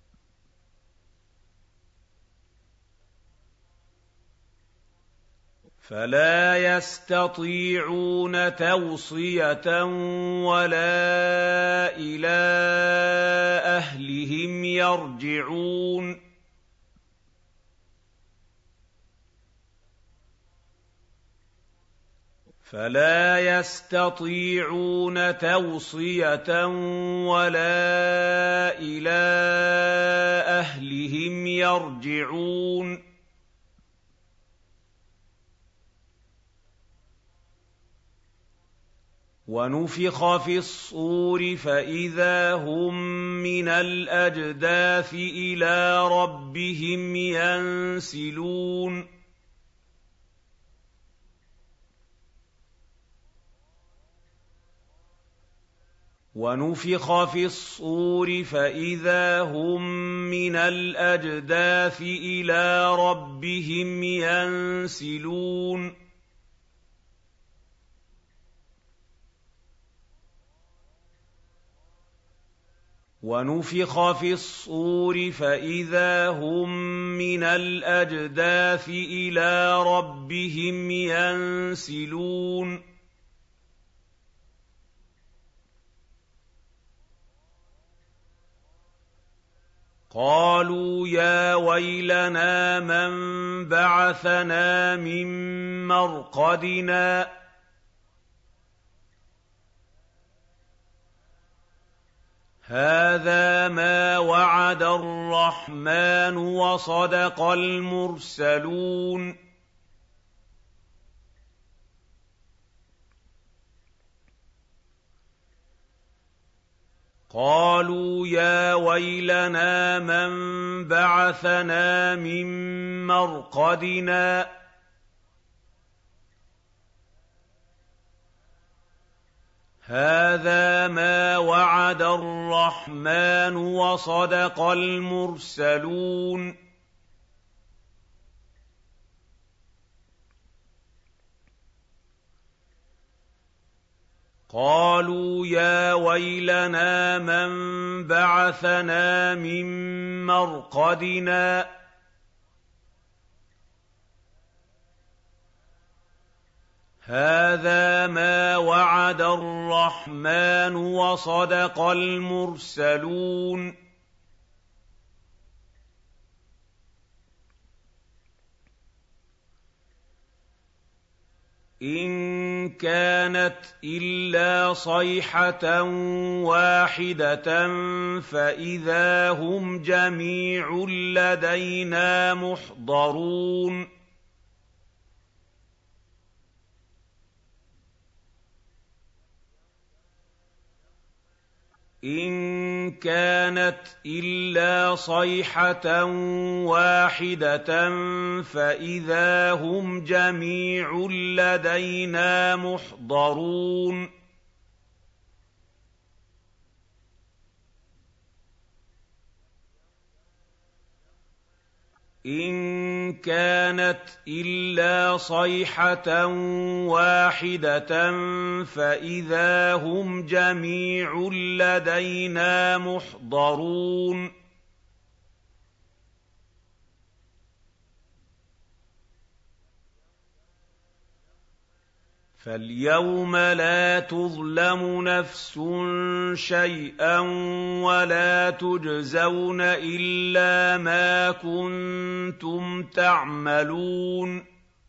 فَلَا يَسْتَطِيعُونَ تَوْصِيَةً وَلَا إِلَىٰ أَهْلِهِمْ يَرْجِعُونَ فَلَا يَسْتَطِيعُونَ تَوْصِيَةً وَلَا إِلَىٰ أَهْلِهِمْ يَرْجِعُونَ وَنُفِخَ فِي الصُّورِ فَإِذَا هُم مِّنَ الْأَجْدَاثِ إِلَىٰ رَبِّهِمْ يَنسِلُونَ وَنُفِخَ فِي الصُّورِ فَإِذَا هُم مِّنَ الْأَجْدَاثِ إِلَىٰ رَبِّهِمْ يَنسِلُونَ وَنُفِخَ فِي الصُّورِ فَإِذَا هُم مِّنَ الْأَجْدَاثِ إِلَىٰ رَبِّهِمْ يَنسِلُونَ قَالُوا يَا وَيْلَنَا مَن بَعَثَنَا مِن مَّرْقَدِنَا هَٰذَا مَا وَعَدَ الرَّحْمَٰنُ وَصَدَقَ الْمُرْسَلُونَ قَالُوا يَا وَيْلَنَا مَن بَعَثَنَا مِن مَّرْقَدِنَا هَٰذَا مَا وَعَدَ الرَّحْمَٰنُ وَصَدَقَ الْمُرْسَلُونَ قَالُوا يَا وَيْلَنَا مَن بَعَثَنَا مِن مَّرْقَدِنَا هَٰذَا مَا وَعَدَ الرَّحْمَٰنُ وَصَدَقَ الْمُرْسَلُونَ إِن كَانَتْ إِلَّا صَيْحَةً وَاحِدَةً فَإِذَا هُمْ جَمِيعٌ لَّدَيْنَا مُحْضَرُونَ إِن كَانَتْ إِلَّا صَيْحَةً وَاحِدَةً فَإِذَا هُمْ جَمِيعٌ لَّدَيْنَا مُحْضَرُونَ إِن كَانَتْ إِلَّا صَيْحَةً وَاحِدَةً فَإِذَا هُمْ جَمِيعٌ لَّدَيْنَا مُحْضَرُونَ فَالْيَوْمَ لَا تُظْلَمُ نَفْسٌ شَيْئًا وَلَا تُجْزَوْنَ إِلَّا مَا كُنتُمْ تَعْمَلُونَ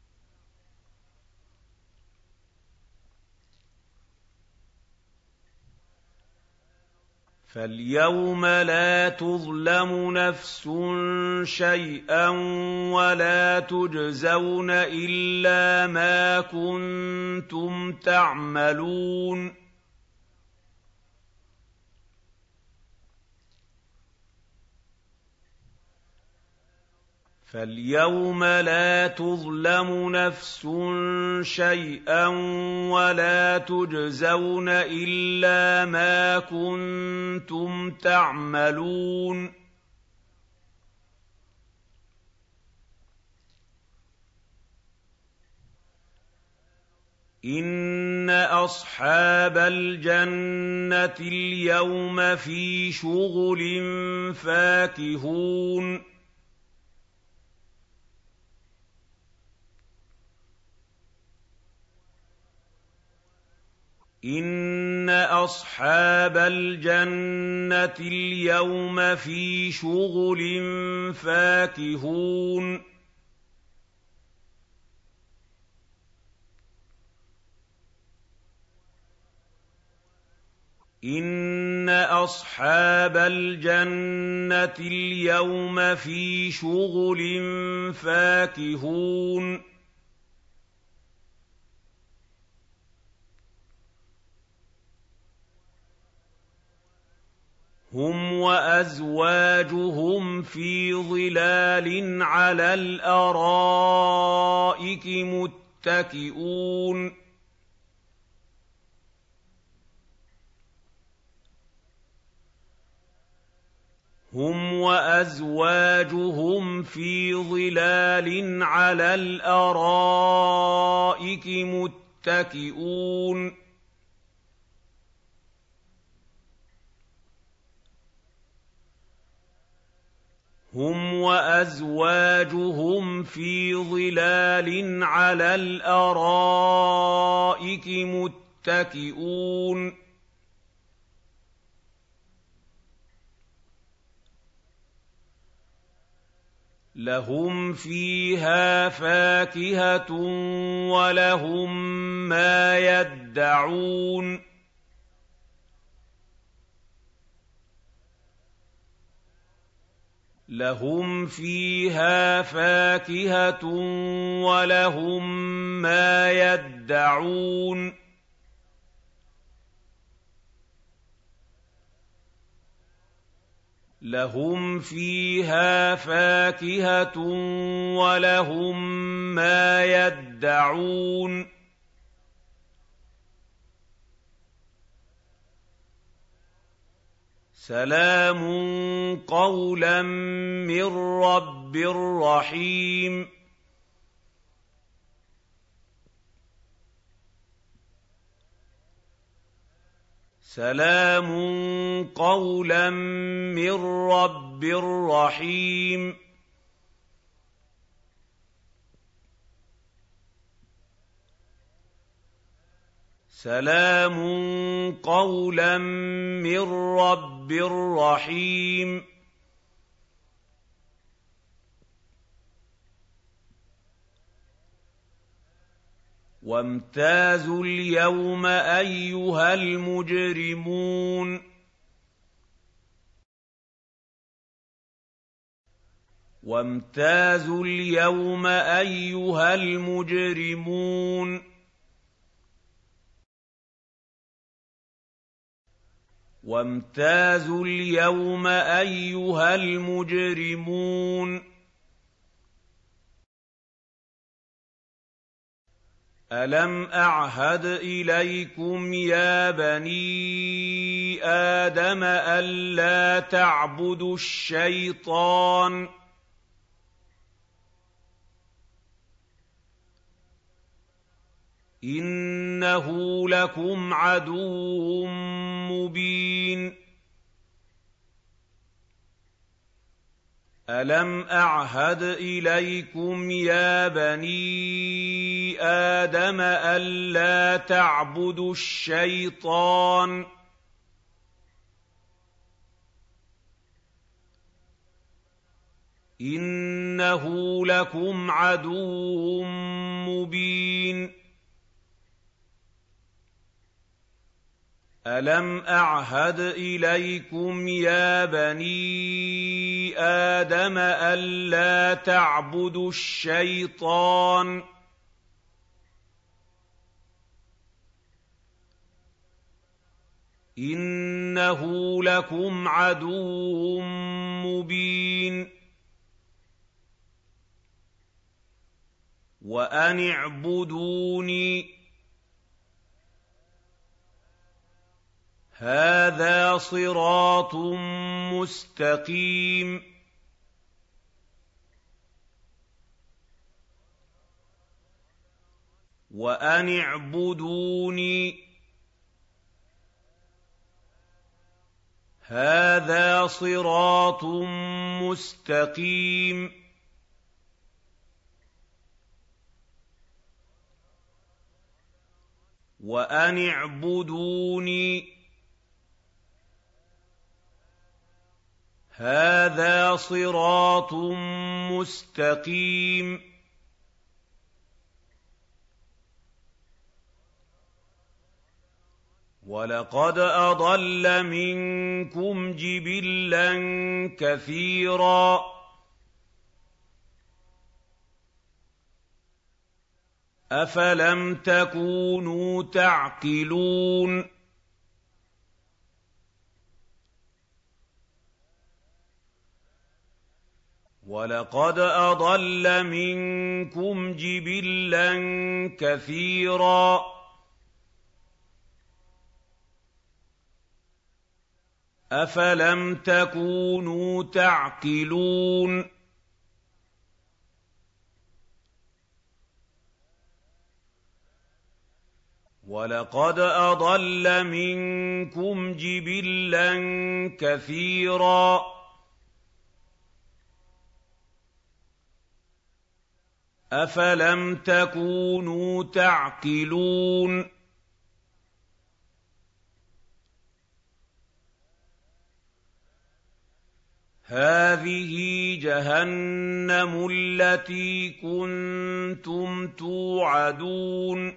فَالْيَوْمَ لَا تُظْلَمُ نَفْسٌ شَيْئًا وَلَا تُجْزَوْنَ إِلَّا مَا كُنتُمْ تَعْمَلُونَ فَالْيَوْمَ لَا تُظْلَمُ نَفْسٌ شَيْئًا وَلَا تُجْزَوْنَ إِلَّا مَا كُنتُمْ تَعْمَلُونَ إِنَّ أَصْحَابَ الْجَنَّةِ الْيَوْمَ فِي شُغُلٍ فَاكِهُونَ إِنَّ أَصْحَابَ الْجَنَّةِ الْيَوْمَ فِي شُغُلٍ فَاكِهُونَ إِنَّ أَصْحَابَ الْجَنَّةِ الْيَوْمَ فِي شُغُلٍ فَاكِهُونَ هُمْ وَأَزْوَاجُهُمْ فِي ظِلَالٍ عَلَى الْأَرَائِكِ مُتَّكِئُونَ هُمْ وَأَزْوَاجُهُمْ فِي ظِلَالٍ عَلَى الْأَرَائِكِ مُتَّكِئُونَ هُمْ وَأَزْوَاجُهُمْ فِي ظِلَالٍ عَلَى الْأَرَائِكِ مُتَّكِئُونَ لَهُمْ فِيهَا فَاكِهَةٌ وَلَهُم مَّا يَدَّعُونَ لَهُمْ فِيهَا فَاكِهَةٌ وَلَهُم مَّا يَدَّعُونَ لَهُمْ فِيهَا فَاكِهَةٌ وَلَهُم مَّا يَدَّعُونَ سَلَامٌ قَوْلًا مِّن رَّبٍّ رَّحِيمٍ سَلَامٌ قَوْلًا مِّن رَّبٍّ رَّحِيمٍ سَلَامٌ قَوْلًا مِّن رَّبٍّ رَّحِيمٍ وَامْتَازُوا الْيَوْمَ أَيُّهَا الْمُجْرِمُونَ. وَامْتَازُوا الْيَوْمَ أَيُّهَا الْمُجْرِمُونَ وَامْتَازُوا الْيَوْمَ أَيُّهَا الْمُجْرِمُونَ أَلَمْ أَعْهَدْ إِلَيْكُمْ يَا بَنِي آدَمَ أَلَّا تَعْبُدُوا الشَّيْطَانَ ۖ إِنَّهُ لَكُمْ عَدُوٌّ مُّبِينٌ أَلَمْ أَعْهَدْ إِلَيْكُمْ يَا بَنِي آدَمَ أَلَّا تَعْبُدُوا الشَّيْطَانَ ۖ إِنَّهُ لَكُمْ عَدُوٌّ مُّبِينٌ أَلَمْ أَعْهَدْ إِلَيْكُمْ يَا بَنِي آدَمَ أَلَّا تَعْبُدُوا الشَّيْطَانَ ۖ إِنَّهُ لَكُمْ عَدُوٌّ مُّبِينٌ وَأَنِ اعْبُدُونِي هَٰذَا صِرَاطٌ مُّسْتَقِيمٌ وَأَنِ اعْبُدُونِي هَٰذَا صِرَاطٌ مُّسْتَقِيمٌ وَأَنِ اعْبُدُونِي هَٰذَا صِرَاطٌ مُّسْتَقِيمٌ وَلَقَدْ أَضَلَّ مِنكُمْ جِبِلًّا كَثِيرًا ۖ أَفَلَمْ تَكُونُوا تَعْقِلُونَ وَلَقَدْ أَضَلَّ مِنكُمْ جِبِلًّا كَثِيرًا ۖ أَفَلَمْ تَكُونُوا تَعْقِلُونَ وَلَقَدْ أَضَلَّ مِنكُمْ جِبِلًّا كَثِيرًا ۖ أَفَلَمْ تَكُونُوا تَعْقِلُونَ هَٰذِهِ جَهَنَّمُ الَّتِي كُنتُمْ تُوعَدُونَ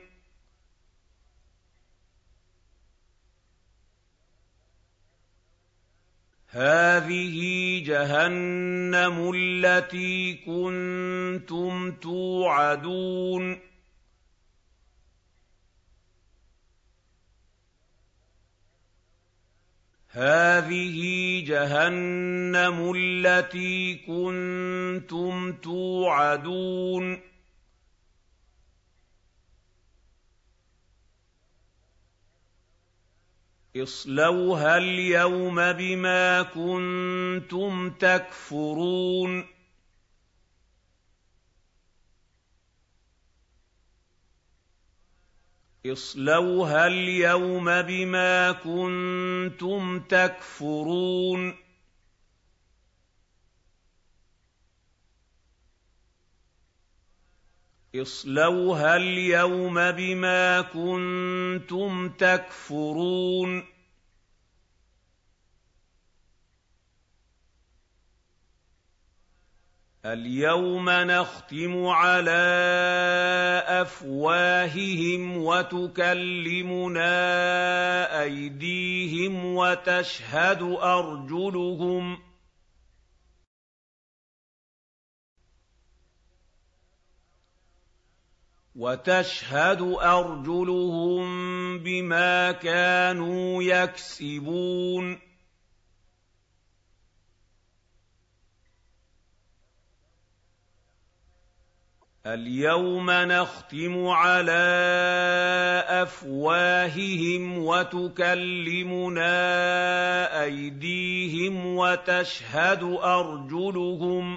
هَٰذِهِ جَهَنَّمُ الَّتِي كُنتُمْ تُوعَدُونَ هَٰذِهِ جَهَنَّمُ الَّتِي كُنتُمْ تُوعَدُونَ اصْلَوْهَا الْيَوْمَ بِمَا كُنتُمْ تَكْفُرُونَ اصْلَوْهَا الْيَوْمَ بِمَا كُنتُمْ تَكْفُرُونَ اصْلَوْهَا الْيَوْمَ بِمَا كُنتُمْ تَكْفُرُونَ الْيَوْمَ نَخْتِمُ عَلَىٰ أَفْوَاهِهِمْ وَتُكَلِّمُنَا أَيْدِيهِمْ وَتَشْهَدُ أَرْجُلُهُم وَتَشْهَدُ أَرْجُلُهُم بِمَا كَانُوا يَكْسِبُونَ الْيَوْمَ نَخْتِمُ عَلَىٰ أَفْوَاهِهِمْ وَتُكَلِّمُنَا أَيْدِيهِمْ وَتَشْهَدُ أَرْجُلُهُم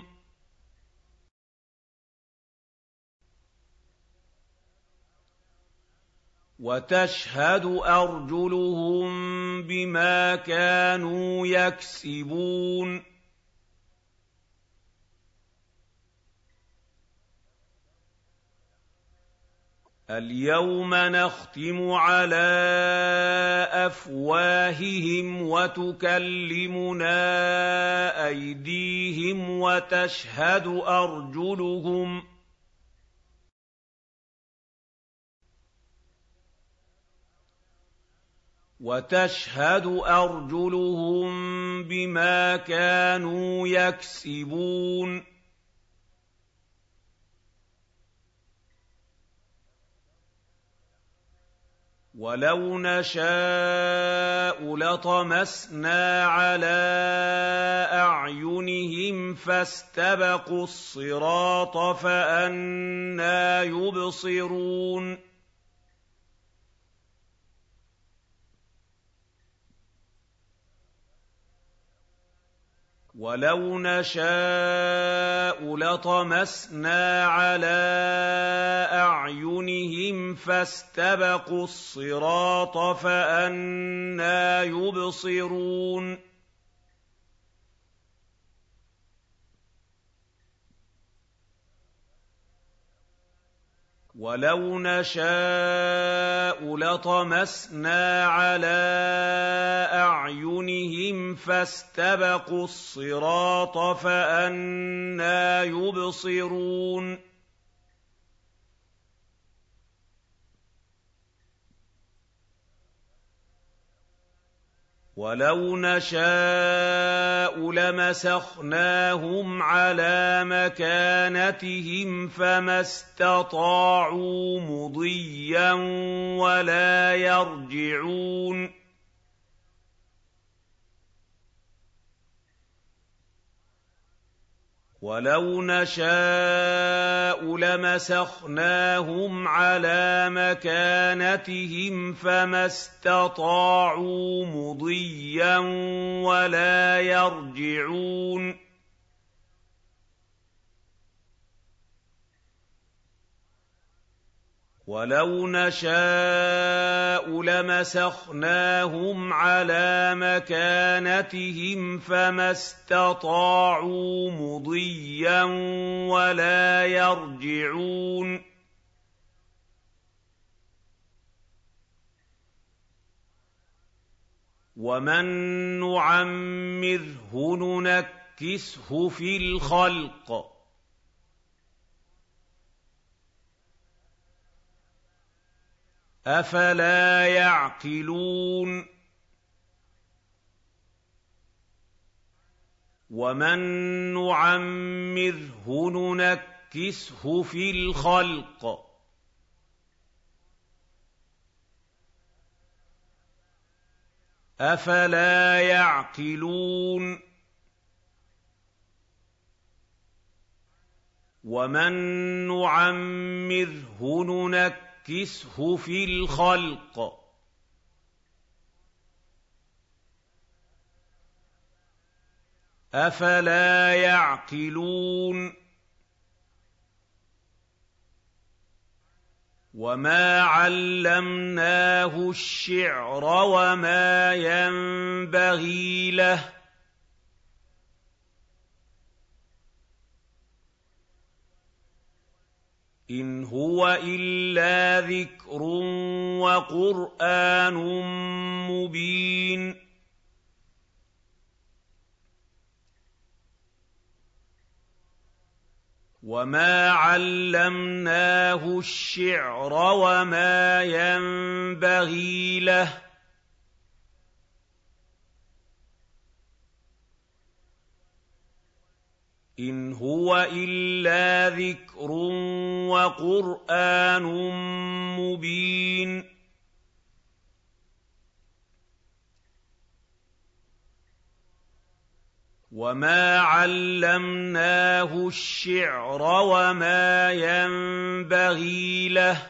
وَتَشْهَدُ أَرْجُلُهُم بِمَا كَانُوا يَكْسِبُونَ الْيَوْمَ نَخْتِمُ عَلَىٰ أَفْوَاهِهِمْ وَتُكَلِّمُنَا أَيْدِيهِمْ وَتَشْهَدُ أَرْجُلُهُم وَتَشْهَدُ أَرْجُلُهُم بِمَا كَانُوا يَكْسِبُونَ وَلَوْ نَشَاءُ لَطَمَسْنَا عَلَىٰ أَعْيُنِهِمْ فَاسْتَبَقُوا الصِّرَاطَ فَأَنَّىٰ يُبْصِرُونَ وَلَوْ نَشَاءُ لَطَمَسْنَا عَلَىٰ أَعْيُنِهِمْ فَاسْتَبَقُوا الصِّرَاطَ فَأَنَّىٰ يُبْصِرُونَ وَلَوْ نَشَاءُ لَطَمَسْنَا عَلَىٰ أَعْيُنِهِمْ فَاسْتَبَقُوا الصِّرَاطَ فَأَنَّىٰ يُبْصِرُونَ وَلَوْ نَشَاءُ لَمَسَخْنَاهُمْ عَلَىٰ مَكَانَتِهِمْ فَمَا اسْتَطَاعُوا مُضِيًّا وَلَا يَرْجِعُونَ وَلَوْ نَشَاءُ لَمَسَخْنَاهُمْ عَلَىٰ مَكَانَتِهِمْ فَمَا اسْتَطَاعُوا مُضِيًّا وَلَا يَرْجِعُونَ وَلَوْ نَشَاءُ لَمَسَخْنَاهُمْ عَلَىٰ مَكَانَتِهِمْ فَمَا اسْتَطَاعُوا مُضِيًّا وَلَا يَرْجِعُونَ وَمَن نُّعَمِّرْهُ نُنَكِّسْهُ فِي الْخَلْقِ ۖ أَفَلَا يَعْقِلُونَ وَمَن نُّعَمِّرْهُ نُنَكِّسْهُ فِي الْخَلْقِ ۖ أَفَلَا يَعْقِلُونَ وَمَن نُّعَمِّرْهُ نُنَكِّسْهُ فِي الْخَلْقِ ۖ أَفَلَا يَعْقِلُونَ وَمَا عَلَّمْنَاهُ الشِّعْرَ وَمَا يَنبَغِي لَهُ ۚ إِنْ هُوَ إِلَّا ذِكْرٌ وَقُرْآنٌ مُّبِينٌ وَمَا عَلَّمْنَاهُ الشِّعْرَ وَمَا يَنبَغِي لَهُ ۚ إِنْ هُوَ إِلَّا ذِكْرٌ وَقُرْآنٌ مُّبِينٌ وَمَا عَلَّمْنَاهُ الشِّعْرَ وَمَا يَنبَغِي لَهُ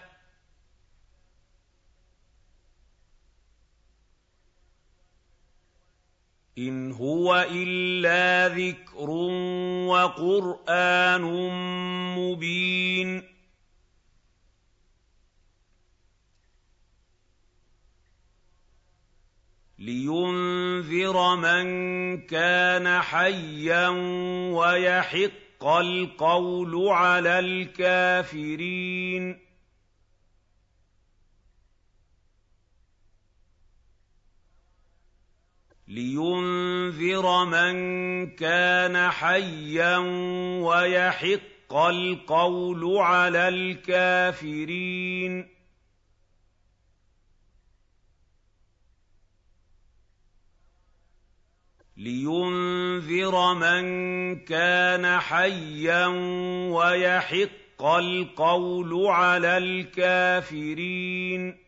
إِنْ هُوَ إِلَّا ذِكْرٌ وَقُرْآنٌ مُّبِينٌ لِيُنذِرَ مَن كَانَ حَيًّا وَيَحِقَّ الْقَوْلُ عَلَى الْكَافِرِينَ لِيُنذِرَ مَن كَانَ حَيًّا وَيَحِقَّ الْقَوْلُ عَلَى الْكَافِرِينَ لِيُنذِرَ مَن كَانَ حَيًّا وَيَحِقَّ الْقَوْلُ عَلَى الْكَافِرِينَ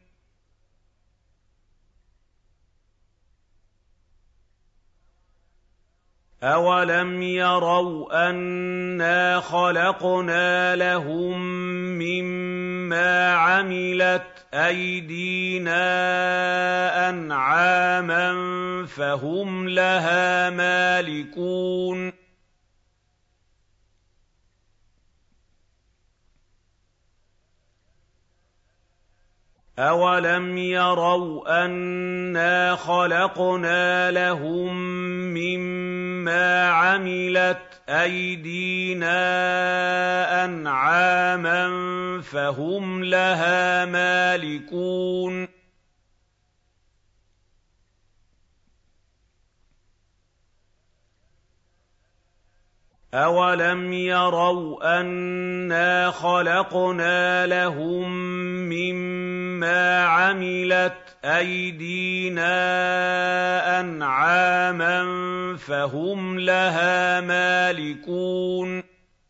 أَوَلَمْ يَرَوْا أَنَّا خَلَقْنَا لَهُم مِّمَّا عَمِلَتْ أَيْدِينَا أَنْعَامًا فَهُمْ لَهَا مَالِكُونَ أَوَلَمْ يَرَوْا أَنَّا خَلَقْنَا لَهُم مِّمَّا عَمِلَتْ أَيْدِينَا أَنْعَامًا فَهُمْ لَهَا مَالِكُونَ أَوَلَمْ يَرَوْا أَنَّا خَلَقْنَا لَهُم مِّمَّا عَمِلَتْ أَيْدِينَا أَنْعَامًا فَهُمْ لَهَا مَالِكُونَ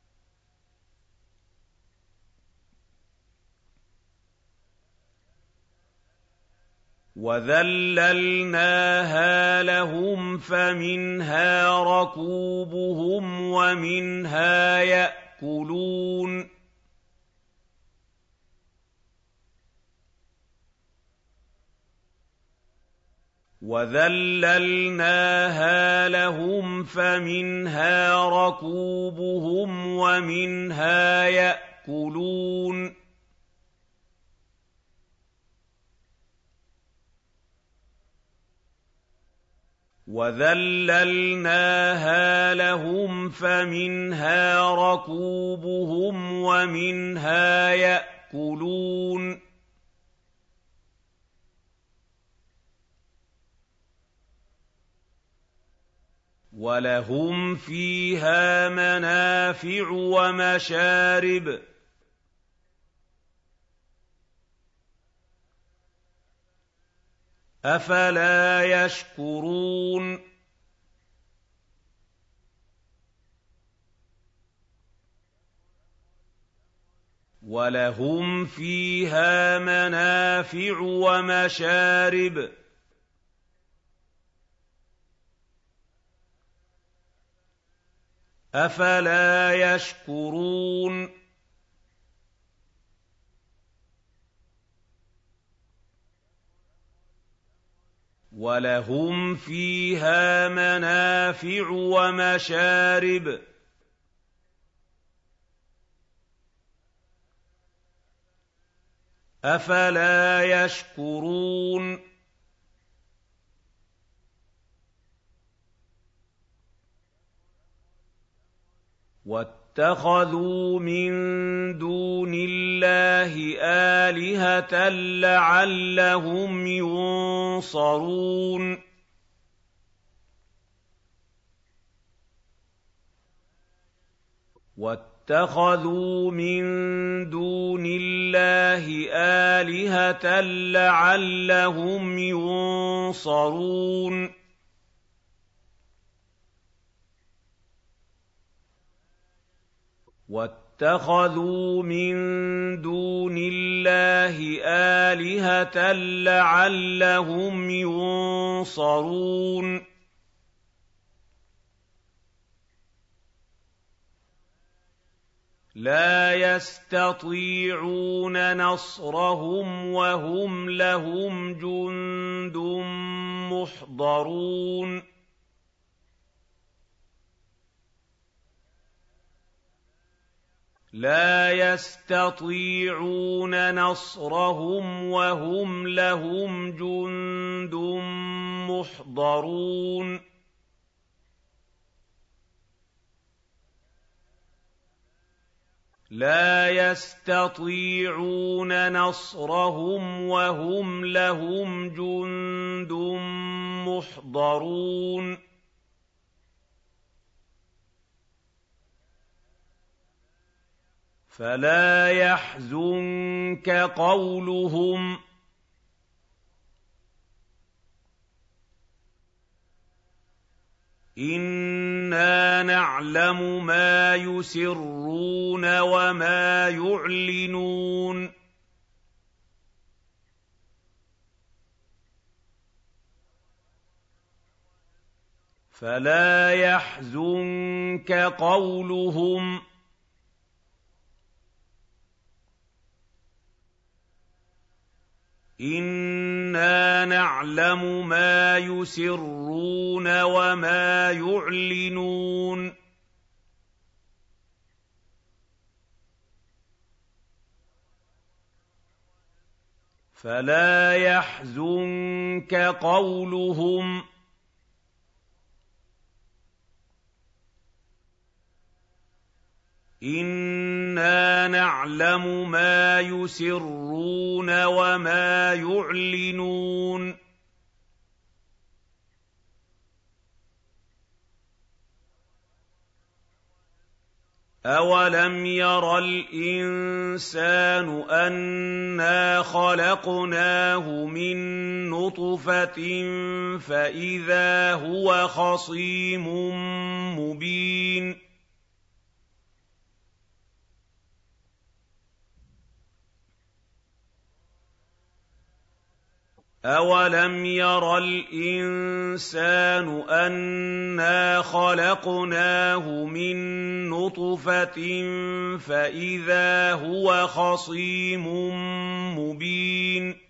وَذَلَّلْنَاهَا لَهُمْ فَمِنْهَا رَكُوبُهُمْ وَمِنْهَا يَأْكُلُونَ وَذَلَّلْنَاهَا لَهُمْ فَمِنْهَا رَكُوبُهُمْ وَمِنْهَا يَأْكُلُونَ وَذَلَّلْنَاهَا لَهُمْ فَمِنْهَا رَكُوبُهُمْ وَمِنْهَا يَأْكُلُونَ وَلَهُمْ فِيهَا مَنَافِعُ وَمَشَارِبُ أَفَلَا يَشْكُرُونَ وَلَهُمْ فِيهَا مَنَافِعُ وَمَشَارِبُ أَفَلَا يَشْكُرُونَ وَلَهُمْ فِيهَا مَنَافِعُ وَمَشَارِبُ أَفَلَا يَشْكُرُونَ وَاتَّخَذُوا مِن دُونِ اللَّهِ آلِهَةً لَّعَلَّهُمْ يُنصَرُونَ وَاتَّخَذُوا مِن دُونِ اللَّهِ آلِهَةً لَّعَلَّهُمْ يُنصَرُونَ وَاتَّخَذُوا مِن دُونِ اللَّهِ آلِهَةً لَّعَلَّهُمْ يُنصَرُونَ لَا يَسْتَطِيعُونَ نَصْرَهُمْ وَهُمْ لَهُمْ جُندٌ مُّحْضَرُونَ لَا يَسْتَطِيعُونَ نَصْرَهُمْ وَهُمْ لَهُمْ جُندٌ مُّحْضَرُونَ لَا يَسْتَطِيعُونَ نَصْرَهُمْ وَهُمْ لَهُمْ جُندٌ مُّحْضَرُونَ فَلَا يَحْزُنكَ قَوْلُهُمْ إِنَّا نَعْلَمُ مَا يُسِرُّونَ وَمَا يُعْلِنُونَ فَلَا يَحْزُنكَ قَوْلُهُمْ إِنَّا نَعْلَمُ مَا يُسِرُّونَ وَمَا يُعْلِنُونَ فَلَا يَحْزُنكَ قَوْلُهُمْ إِنَّا نَعْلَمُ مَا يُسِرُّونَ وَمَا يُعْلِنُونَ أَوَلَمْ يَرَ الْإِنسَانُ أَنَّا خَلَقْنَاهُ مِن نُّطْفَةٍ فَإِذَا هُوَ خَصِيمٌ مُّبِينٌ أَوَلَمْ يَرَ الْإِنسَانُ أَنَّا خَلَقْنَاهُ مِن نُّطْفَةٍ فَإِذَا هُوَ خَصِيمٌ مُّبِينٌ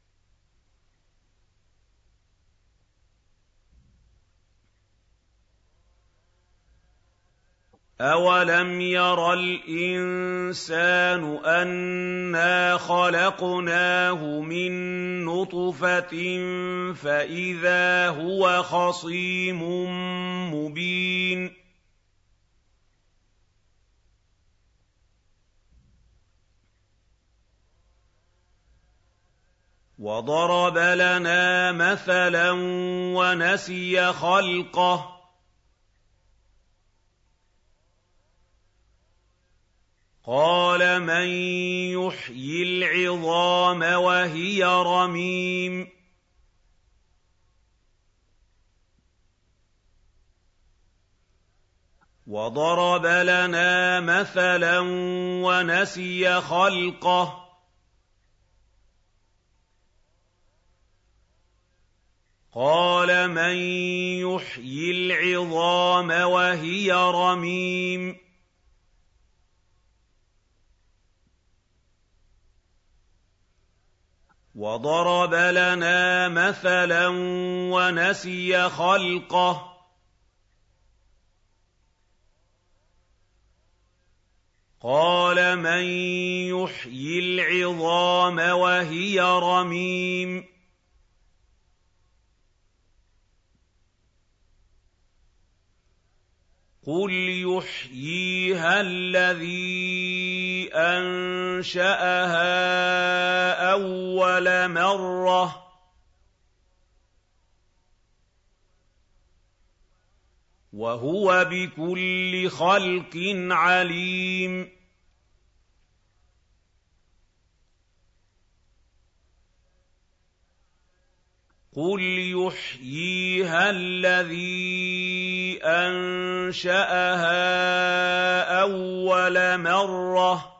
أَوَلَمْ يَرَ الْإِنسَانُ أَنَّا خَلَقْنَاهُ مِن نُّطْفَةٍ فَإِذَا هُوَ خَصِيمٌ مُّبِينٌ وَضَرَبَ لَنَا مَثَلًا وَنَسِيَ خَلْقَهُ قَالَ مَن يُحْيِي الْعِظَامَ وَهِيَ رَمِيمٌ وَضَرَبَ لَنَا مَثَلًا وَنَسِيَ خَلْقَهُ قَالَ مَن يُحْيِي الْعِظَامَ وَهِيَ رَمِيمٌ وَضَرَبَ لَنَا مَثَلًا وَنَسِيَ خَلْقَهُ قَالَ مَن يُحْيِي الْعِظَامَ وَهِيَ رَمِيمٌ قُلْ يُحْيِيهَا الَّذِي أَنشَأَهَا أَوَّلَ مَرَّةٍ ۖ وَهُوَ بِكُلِّ خَلْقٍ عَلِيمٌ قُلْ يُحْيِيهَا الَّذِي أَنشَأَهَا أَوَّلَ مَرَّةٍ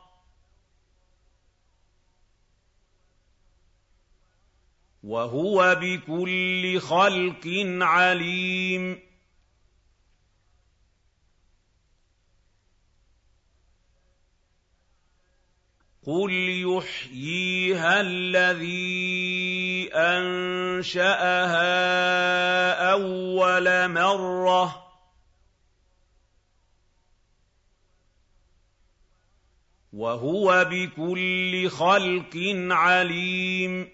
وَهُوَ بِكُلِّ خَلْقٍ عَلِيمٌ قُلْ يُحْيِيهَا الَّذِي أَنشَأَهَا أَوَّلَ مَرَّةٍ وَهُوَ بِكُلِّ خَلْقٍ عَلِيمٌ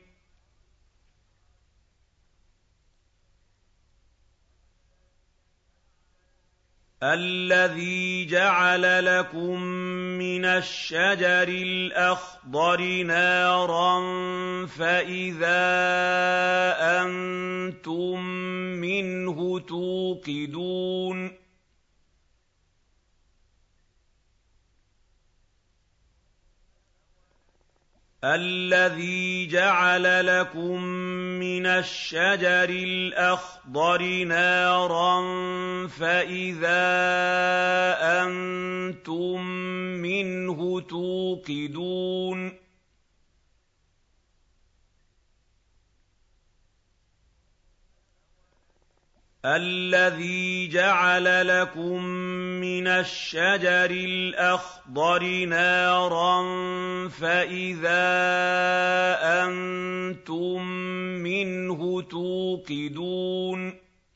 الَّذِي جَعَلَ لَكُم مِّنَ الشَّجَرِ الْأَخْضَرِ نَارًا فَإِذَا أَنتُم مِّنْهُ تُوقِدُونَ الَّذِي جَعَلَ لَكُم مِّنَ الشَّجَرِ الْأَخْضَرِ نَارًا فَإِذَا أَنتُم مِّنْهُ تُوقِدُونَ الَّذِي جَعَلَ لَكُم مِّنَ الشَّجَرِ الْأَخْضَرِ نَارًا فَإِذَا أَنتُم مِّنْهُ تُوقِدُونَ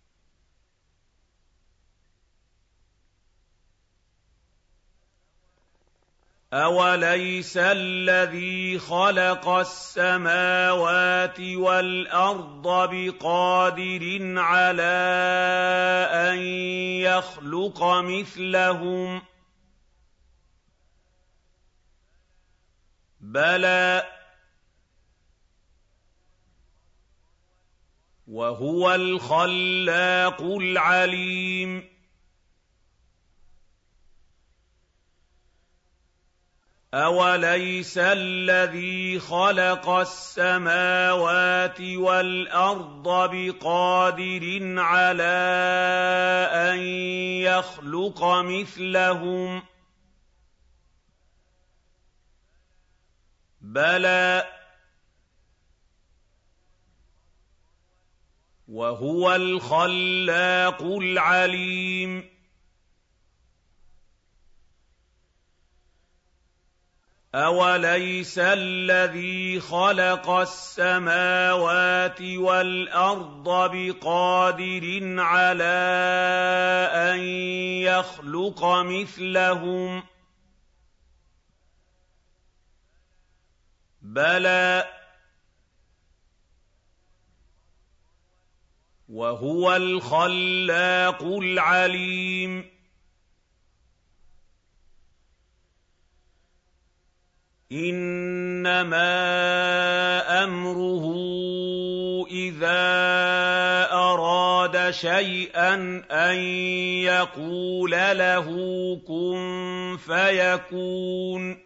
أَوَلَيْسَ الَّذِي خَلَقَ السَّمَاوَاتِ وَالْأَرْضَ بِقَادِرٍ عَلَىٰ أَن يَخْلُقَ مِثْلَهُم ۚ بَلَىٰ وَهُوَ الْخَلَّاقُ الْعَلِيمُ أَوَلَيْسَ الَّذِي خَلَقَ السَّمَاوَاتِ وَالْأَرْضَ بِقَادِرٍ عَلَىٰ أَن يَخْلُقَ مِثْلَهُم ۚ بَلَىٰ وَهُوَ الْخَلَّاقُ الْعَلِيمُ أَوَلَيْسَ الَّذِي خَلَقَ السَّمَاوَاتِ وَالْأَرْضَ بِقَادِرٍ عَلَىٰ أَن يَخْلُقَ مِثْلَهُم ۚ بَلَىٰ وَهُوَ الْخَلَّاقُ الْعَلِيمُ إِنَّمَا أَمْرُهُ إِذَا أَرَادَ شَيْئًا أَن يَقُولَ لَهُ كُن فَيَكُونُ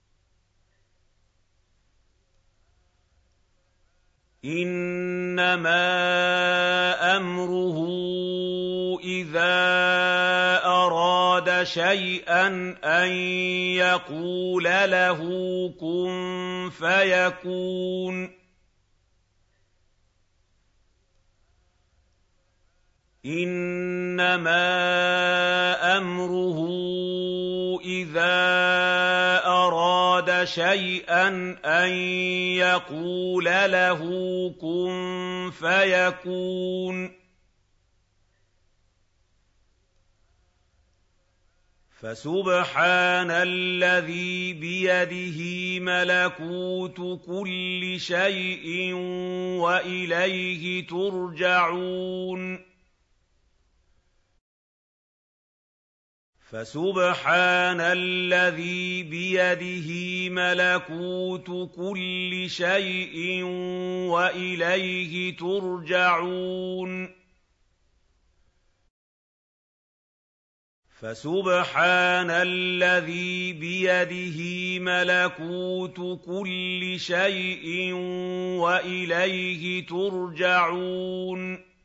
إِنَّمَا أَمْرُهُ إِذَا أَرَادَ شَيْئًا أَن يَقُولَ لَهُ كُن فَيَكُونُ إِنَّمَا أَمْرُهُ إِذَا أَرَادَ شَيْئًا أَن يَقُولَ لَهُ كُن فَيَكُونُ فَسُبْحَانَ الَّذِي بِيَدِهِ مَلَكُوتُ كُلِّ شَيْءٍ وَإِلَيْهِ تُرْجَعُونَ فَسُبْحَانَ الَّذِي بِيَدِهِ مَلَكُوتُ كُلِّ شَيْءٍ وَإِلَيْهِ تُرْجَعُونَ فَسُبْحَانَ الَّذِي بِيَدِهِ مَلَكُوتُ كُلِّ شَيْءٍ وَإِلَيْهِ تُرْجَعُونَ